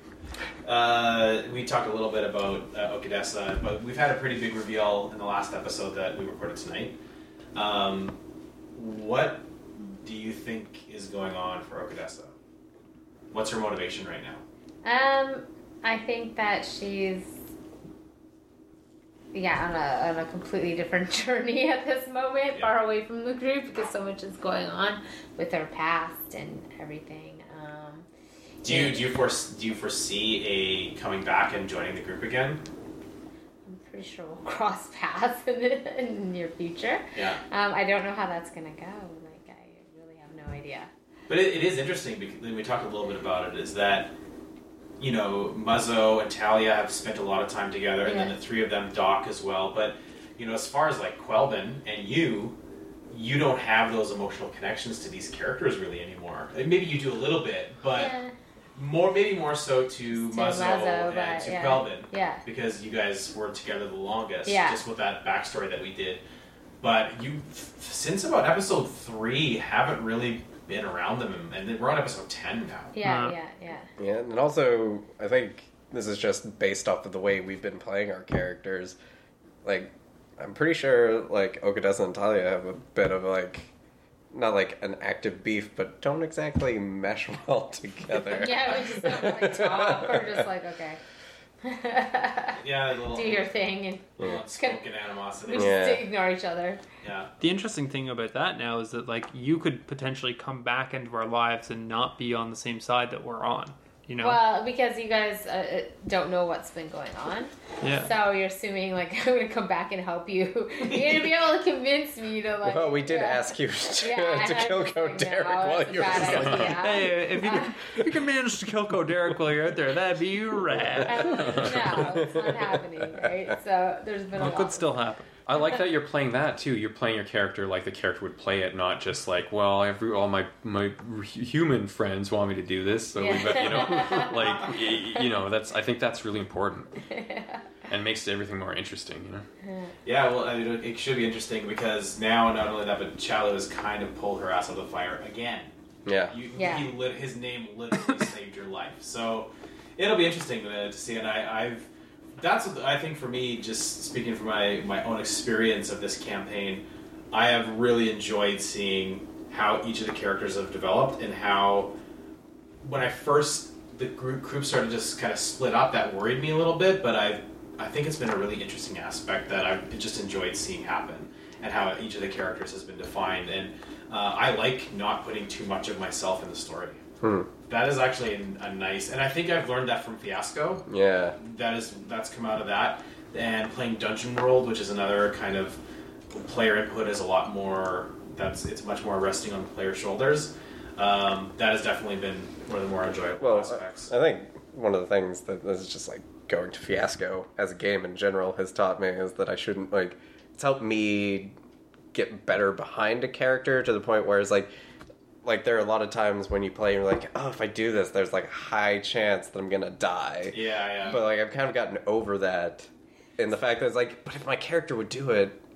Speaker 2: Uh, we talked a little bit about uh, Okadesa, but we've had a pretty big reveal in the last episode that we recorded tonight. Um, what do you think is going on for Okadesa? What's her motivation right now?
Speaker 5: Um, I think that she's yeah on a on a completely different journey at this moment,
Speaker 2: Yeah.
Speaker 5: far away from the group because so much is going on with her past and everything. Um,
Speaker 2: Do you do you foresee, do you foresee a coming back and joining the group again?
Speaker 5: I'm pretty sure we'll cross paths in the, in the near future.
Speaker 2: Yeah.
Speaker 5: Um, I don't know how that's gonna go. Like I really have no idea.
Speaker 2: But it, it is interesting because we talked a little bit about it. Is that you know Muzzo and Talia have spent a lot of time together, and then
Speaker 5: Yeah.
Speaker 2: the three of them dock as well. But you know, as far as like Quelbin and you, you don't have those emotional connections to these characters really anymore. Like, maybe you do a little bit, but
Speaker 5: yeah.
Speaker 2: more maybe more so to
Speaker 5: To
Speaker 2: Muzzo,
Speaker 5: Muzzo,
Speaker 2: and
Speaker 5: but
Speaker 2: to
Speaker 5: yeah.
Speaker 2: Quelbin.
Speaker 5: Yeah.
Speaker 2: Because you guys were together the longest,
Speaker 5: Yeah.
Speaker 2: just with that backstory that we did. But you, since about episode three, haven't really been around them, and then we're on episode ten now.
Speaker 5: Yeah,
Speaker 3: Uh,
Speaker 5: yeah, yeah.
Speaker 4: Yeah, and also I think this is just based off of the way we've been playing our characters. Like, I'm pretty sure like Okadesa and Talia have a bit of like, not like an active beef, but don't exactly mesh well together.
Speaker 5: Yeah, we just don't really talk. We're just like, okay.
Speaker 2: Yeah, a little,
Speaker 5: Do your thing and
Speaker 2: little unspoken animosity.
Speaker 5: we just
Speaker 4: Yeah.
Speaker 5: ignore each other.
Speaker 2: Yeah.
Speaker 3: The interesting thing about that now is that like you could potentially come back into our lives and not be on the same side that we're on. You know?
Speaker 5: Well, because you guys uh, don't know what's been going on.
Speaker 3: Yeah.
Speaker 5: So you're assuming like I'm gonna come back and help you. You're gonna be able to convince me to like.
Speaker 4: Well, we did
Speaker 5: yeah.
Speaker 4: ask you to,
Speaker 5: Yeah,
Speaker 4: to
Speaker 5: I
Speaker 4: kill
Speaker 5: just
Speaker 4: Go
Speaker 5: like,
Speaker 4: Derek
Speaker 5: no,
Speaker 4: while
Speaker 5: it's a
Speaker 4: you were
Speaker 5: bad
Speaker 4: asleep.
Speaker 5: idea.
Speaker 3: Hey, if you,
Speaker 5: Uh,
Speaker 3: can, if you can manage to kill Koderic while you're out there, that'd be rad.
Speaker 5: no, it's not happening, right? So there's been a
Speaker 3: Well,
Speaker 5: lot.
Speaker 3: it could still happen.
Speaker 1: I like that you're playing that too. You're playing your character like the character would play it, not just like, well, every all my my human friends want me to do this, so we,
Speaker 5: Yeah.
Speaker 1: bet, you know, like y- you know, that's I think that's really important and makes everything more interesting. You know,
Speaker 2: Yeah, well, I mean, it should be interesting because now not only that, but Chalu has kind of pulled her ass out of the fire again.
Speaker 4: Yeah.
Speaker 2: You,
Speaker 5: Yeah.
Speaker 2: he lit, his name literally saved your life. So it'll be interesting to, to see. And I, I've that's what I think for me. Just speaking from my my own experience of this campaign, I have really enjoyed seeing how each of the characters have developed and how when I first the group group started just kind of split up, that worried me a little bit. But I I think it's been a really interesting aspect that I've just enjoyed seeing happen and how each of the characters has been defined. And uh, I like not putting too much of myself in the story.
Speaker 4: Hmm.
Speaker 2: That is actually a, a nice, and I think I've learned that from Fiasco.
Speaker 4: Yeah.
Speaker 2: That is that's come out of that, and playing Dungeon World, which is another kind of player input is a lot more. That's it's much more resting on the player's shoulders. Um, that has definitely been one of the more enjoyable
Speaker 4: Well,
Speaker 2: aspects.
Speaker 4: I think one of the things that this is just like going to Fiasco as a game in general has taught me is that I shouldn't like. It's helped me get better behind a character to the point where it's like. Like, there are a lot of times when you play, you're like, oh, if I do this, there's, like, a high chance that I'm gonna die.
Speaker 2: yeah, yeah.
Speaker 4: But, like, I've kind of gotten over that in the fact that it's like, but if my character would do it,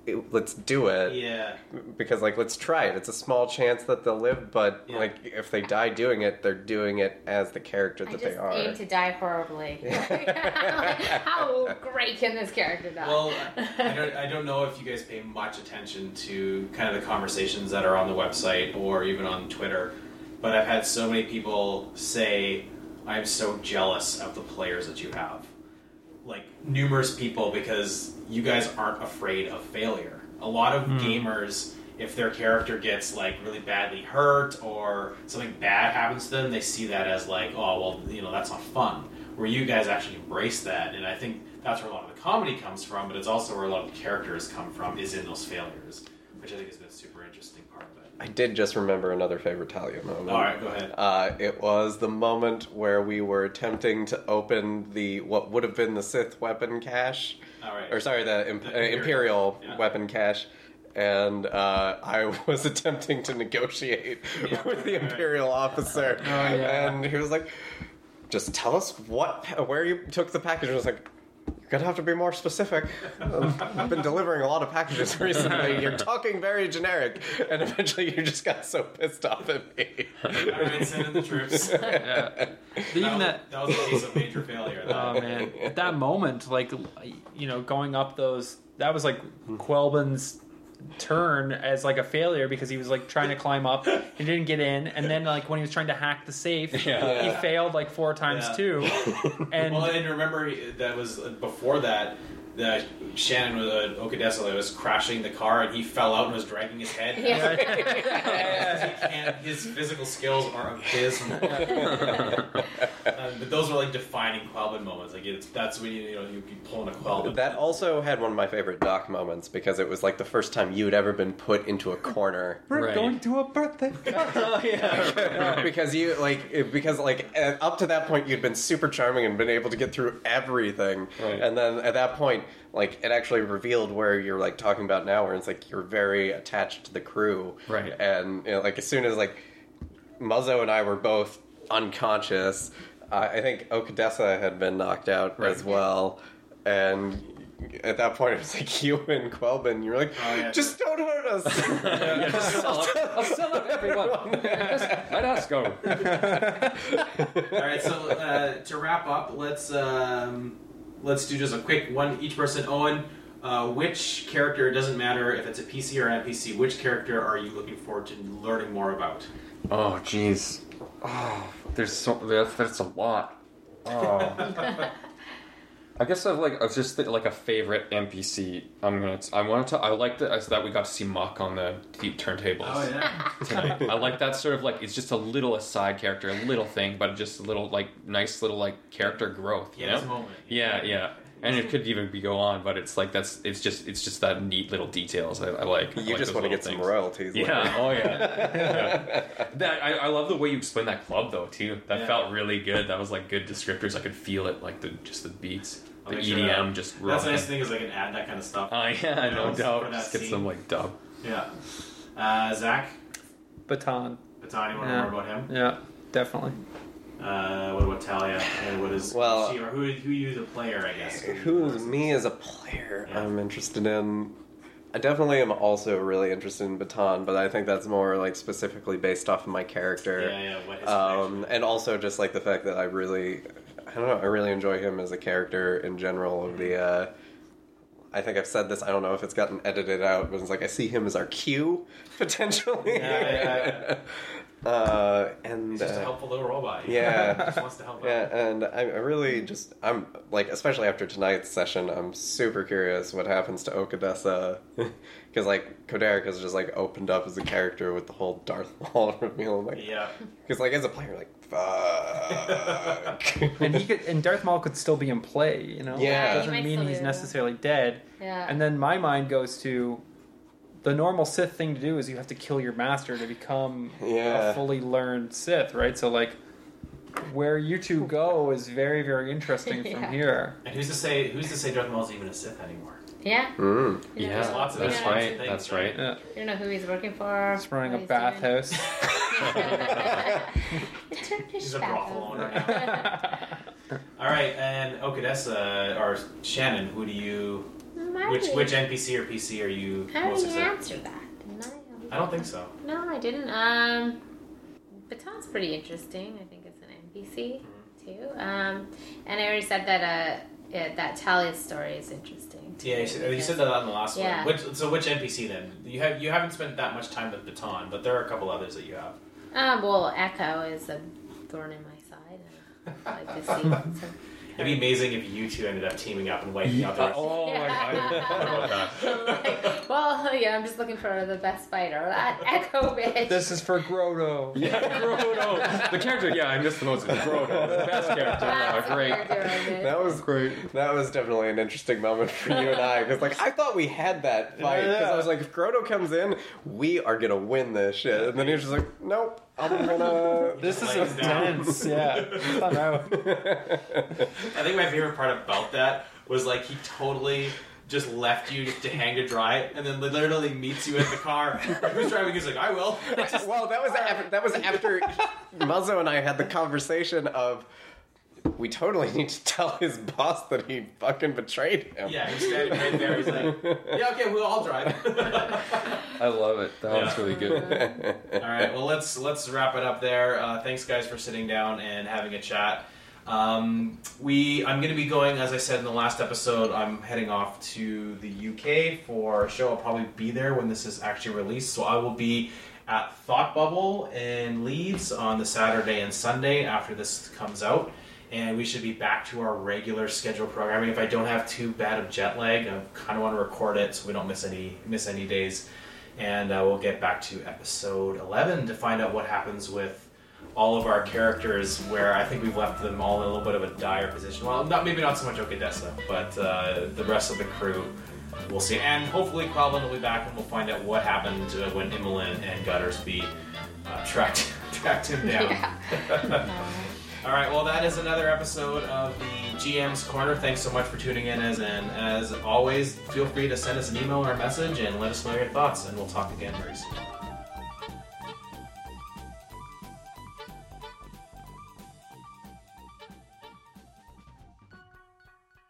Speaker 4: let's do it.
Speaker 2: Yeah.
Speaker 4: Because, like, let's try it. It's a small chance that they'll live, but,
Speaker 2: Yeah.
Speaker 4: like, if they die doing it, they're doing it as the character
Speaker 5: I
Speaker 4: that
Speaker 5: just
Speaker 4: they are.
Speaker 5: aim to die horribly. Like, how great can this character die?
Speaker 2: Well, I don't, I don't know if you guys pay much attention to kind of the conversations that are on the website or even on Twitter, but I've had so many people say, I'm so jealous of the players that you have. Like, numerous people, because you guys aren't afraid of failure. A lot of
Speaker 3: Mm.
Speaker 2: gamers, if their character gets, like, really badly hurt or something bad happens to them, they see that as, like, oh, well, you know, that's not fun. Where you guys actually embrace that, and I think that's where a lot of the comedy comes from, but it's also where a lot of the characters come from, is in those failures, which I think has been a super interesting part of it.
Speaker 4: I did just remember another favorite Talia moment.
Speaker 2: Alright, go ahead.
Speaker 4: Uh, it was the moment where we were attempting to open the what would have been the Sith weapon cache,
Speaker 2: Alright.
Speaker 4: or sorry, the, imp-
Speaker 2: The
Speaker 4: uh,
Speaker 2: Imperial.
Speaker 4: Imperial
Speaker 2: Yeah.
Speaker 4: weapon cache, and uh, I was attempting to negotiate
Speaker 2: Yeah,
Speaker 4: with the
Speaker 2: right, right.
Speaker 4: Imperial officer,
Speaker 3: Oh, yeah.
Speaker 4: and he was like, "Just tell us what, pa- where you took the package." I was like, "You're gonna have to be more specific. Um, I've been delivering a lot of packages recently. You're talking very generic." And eventually, you just got so pissed off at me.
Speaker 2: Alright, send in the troops.
Speaker 3: Yeah. But even
Speaker 2: that,
Speaker 3: that,
Speaker 2: was, that was a case of major failure. That.
Speaker 3: oh man, that moment, like, you know, going up those, that was like Quelbin's turn as like a failure because he was like trying to climb up and didn't get in, and then like when he was trying to hack the safe,
Speaker 1: Yeah.
Speaker 3: he failed like four times
Speaker 2: Yeah.
Speaker 3: too. And
Speaker 2: Well, and remember that was before that. That Shannon with uh, Okadesa was crashing the car and he fell out and was dragging his head.
Speaker 5: Yeah.
Speaker 2: He can't, his physical skills are abysmal. uh, but those were like defining Quelbin moments. Like it's that's when you you know you'd be pulling a Quelbin.
Speaker 4: That also had one of my favorite Doc moments because it was like the first time you'd ever been put into a corner.
Speaker 3: we're
Speaker 1: Right.
Speaker 3: going to a birthday.
Speaker 4: because you like because like uh, up to that point you'd been super charming and been able to get through everything,
Speaker 1: Right.
Speaker 4: and then at that point like it actually revealed where you're like talking about now, where it's like you're very attached to the crew,
Speaker 1: Right.
Speaker 4: And you know, like as soon as like Muzzo and I were both unconscious, uh, I think Okadesa had been knocked out
Speaker 1: Right.
Speaker 4: as well, and at that point it was like you and Quelbin, you're like,
Speaker 2: Oh, yeah.
Speaker 4: just don't hurt us.
Speaker 1: Yeah, just sell up. I'll sell up everyone. Just let us go.
Speaker 2: All right, so uh, to wrap up, let's um, let's do just a quick one each person. Owen, uh, which character? It doesn't matter if it's a P C or N P C. Which character are you looking forward to learning more about?
Speaker 1: Oh, jeez. Oh, there's so that's, that's a lot. Oh. I guess I've like I was just like a favorite N P C. I'm gonna. I wanted to. I like that that we got to see Muck on the deep turntables.
Speaker 2: Oh yeah,
Speaker 1: tonight. I like that sort of like it's just a little aside character, a little thing, but just a little like nice little like character growth. You
Speaker 2: yeah, it's a
Speaker 1: know?
Speaker 2: moment.
Speaker 1: Yeah, yeah. And it could even be go on, but it's like that's it's just it's just that neat little details I, I like. I
Speaker 4: You
Speaker 1: like
Speaker 4: just
Speaker 1: those
Speaker 4: want to
Speaker 1: little
Speaker 4: get some
Speaker 1: things.
Speaker 4: royalties.
Speaker 1: Yeah.
Speaker 4: later.
Speaker 1: Oh yeah. yeah. That I, I love the way you explained that club though too. That
Speaker 2: Yeah.
Speaker 1: felt really good. That was like good descriptors. I could feel it, like the just the beats,
Speaker 2: I'll
Speaker 1: the
Speaker 2: make
Speaker 1: E
Speaker 2: sure
Speaker 1: D M
Speaker 2: that-
Speaker 1: just.
Speaker 2: That's the
Speaker 1: rolling.
Speaker 2: nice thing is I can add that kind of stuff.
Speaker 1: Oh yeah,
Speaker 2: You
Speaker 1: no
Speaker 2: know,
Speaker 1: doubt.
Speaker 2: for that
Speaker 1: Just get
Speaker 2: scene.
Speaker 1: some like dub.
Speaker 2: Yeah. Uh, Zach,
Speaker 3: Baton.
Speaker 2: Baton, you want to
Speaker 3: Yeah.
Speaker 2: know more about him?
Speaker 3: Yeah, definitely.
Speaker 2: Uh, what about Talia? And what is
Speaker 4: Well-
Speaker 2: she, or who who you the player? I guess.
Speaker 4: Who's me as a player?
Speaker 2: Yeah.
Speaker 4: I'm interested in. I definitely am also really interested in Baton, but I think that's more like specifically based off of my character.
Speaker 2: Yeah, yeah. What his
Speaker 4: Um,
Speaker 2: connection-
Speaker 4: and also just like the fact that I really, I don't know, I really enjoy him as a character in general. Of the, uh, I think I've said this. I don't know if it's gotten edited out, but it's like I see him as our Q potentially.
Speaker 2: Yeah,
Speaker 4: uh, and
Speaker 2: He's just a
Speaker 4: uh,
Speaker 2: helpful little robot.
Speaker 4: yeah.
Speaker 2: He just wants to help out.
Speaker 4: yeah, and I, I really just I'm like, especially after tonight's session, I'm super curious what happens to Okadesa, because like Koderic has just like opened up as a character with the whole Darth Maul reveal. I'm like,
Speaker 2: Yeah.
Speaker 4: because like as a player, like fuck.
Speaker 3: And he could, and Darth Maul could still be in play. You know,
Speaker 4: Yeah.
Speaker 3: it
Speaker 5: He might
Speaker 3: doesn't mean
Speaker 5: still
Speaker 3: he's
Speaker 5: be.
Speaker 3: necessarily dead.
Speaker 5: Yeah.
Speaker 3: And then my mind goes to the normal Sith thing to do is you have to kill your master to become
Speaker 4: Yeah.
Speaker 3: a fully learned Sith, right? So like where you two go is very, very interesting
Speaker 5: Yeah.
Speaker 3: from here.
Speaker 2: And who's to say who's to say Darth Maul's even a Sith anymore?
Speaker 5: Yeah.
Speaker 4: Mm.
Speaker 5: You know,
Speaker 1: Yeah,
Speaker 2: lots of
Speaker 5: we
Speaker 1: that's
Speaker 5: don't-
Speaker 1: right.
Speaker 2: things,
Speaker 1: That's
Speaker 2: right?
Speaker 1: right.
Speaker 3: Yeah.
Speaker 5: You don't know who he's working for.
Speaker 3: He's running
Speaker 5: what
Speaker 3: a
Speaker 5: he's
Speaker 3: bathhouse.
Speaker 5: The Turkish
Speaker 2: He's a brothel
Speaker 5: bathhouse.
Speaker 2: owner All right, and Okadesa or Shannon, who do you?
Speaker 5: My I
Speaker 2: Which
Speaker 5: already-
Speaker 2: which N P C or P C are you
Speaker 5: I
Speaker 2: most
Speaker 5: already
Speaker 2: excited?
Speaker 5: answered that, didn't I?
Speaker 2: I don't think so.
Speaker 5: No, I didn't. Um, Baton's pretty interesting. I think it's an N P C too. Um, and I already said that uh, yeah, that Talia story is interesting. Too,
Speaker 2: Yeah, you said, you
Speaker 5: because-
Speaker 2: said that on the last
Speaker 5: Yeah.
Speaker 2: one. Which, so which N P C then? You have you haven't spent that much time with Baton, but there are a couple others that you have.
Speaker 5: Um, well, Echo is a thorn in my side. And I like to see. some-
Speaker 2: It'd be amazing if you two ended up teaming up and wiping out the rest.
Speaker 3: Oh my god.
Speaker 5: like, well, yeah, I'm just looking for the best fighter. That Echo bitch.
Speaker 3: This is for Grotto.
Speaker 1: Yeah, Grotto. The character, yeah, I missed the most. Grotto, the best character.
Speaker 5: That's
Speaker 1: Uh,
Speaker 5: the
Speaker 1: great.
Speaker 5: character I did.
Speaker 4: That was great. That was definitely an interesting moment for you and I, because like I thought we had that fight. Because
Speaker 3: Yeah.
Speaker 4: I was like, if Grotto comes in, we are gonna win this shit. And then he was just like, nope, I'm gonna.
Speaker 3: This is
Speaker 2: Lays down.
Speaker 3: intense. Yeah. I'm out.
Speaker 2: I think my favorite part about that was like he totally just left you to hang to dry, and then literally meets you at the car. Who's driving? He's like, I will.
Speaker 4: Well, that was after, that was after Muzzo and I had the conversation of we totally need to tell his boss that he fucking betrayed him.
Speaker 2: Yeah, he's standing right there. He's like, yeah, okay, we'll all drive.
Speaker 1: I love it. That
Speaker 2: Yeah.
Speaker 1: was really good.
Speaker 2: All right, well let's let's wrap it up there. Uh, thanks guys for sitting down and having a chat. Um, we I'm going to be going, as I said in the last episode, I'm heading off to the U K for a show. I'll probably be there when this is actually released, so I will be at Thought Bubble in Leeds on the Saturday and Sunday after this comes out. And we should be back to our regular scheduled programming. If I don't have too bad of jet lag, I kind of want to record it so we don't miss any miss any days. And uh, we'll get back to episode eleven to find out what happens with all of our characters, where I think we've left them all in a little bit of a dire position. Well, not maybe not so much Okadessa, but uh, the rest of the crew, we'll see. And hopefully Quelvin will be back and we'll find out what happened uh, when Imolen and Guttersby uh, tracked, tracked him down.
Speaker 5: Yeah.
Speaker 2: All right, well, that is another episode of the G M's Corner. Thanks so much for tuning in. As and as always, feel free to send us an email or a message and let us know your thoughts, and we'll talk again very soon.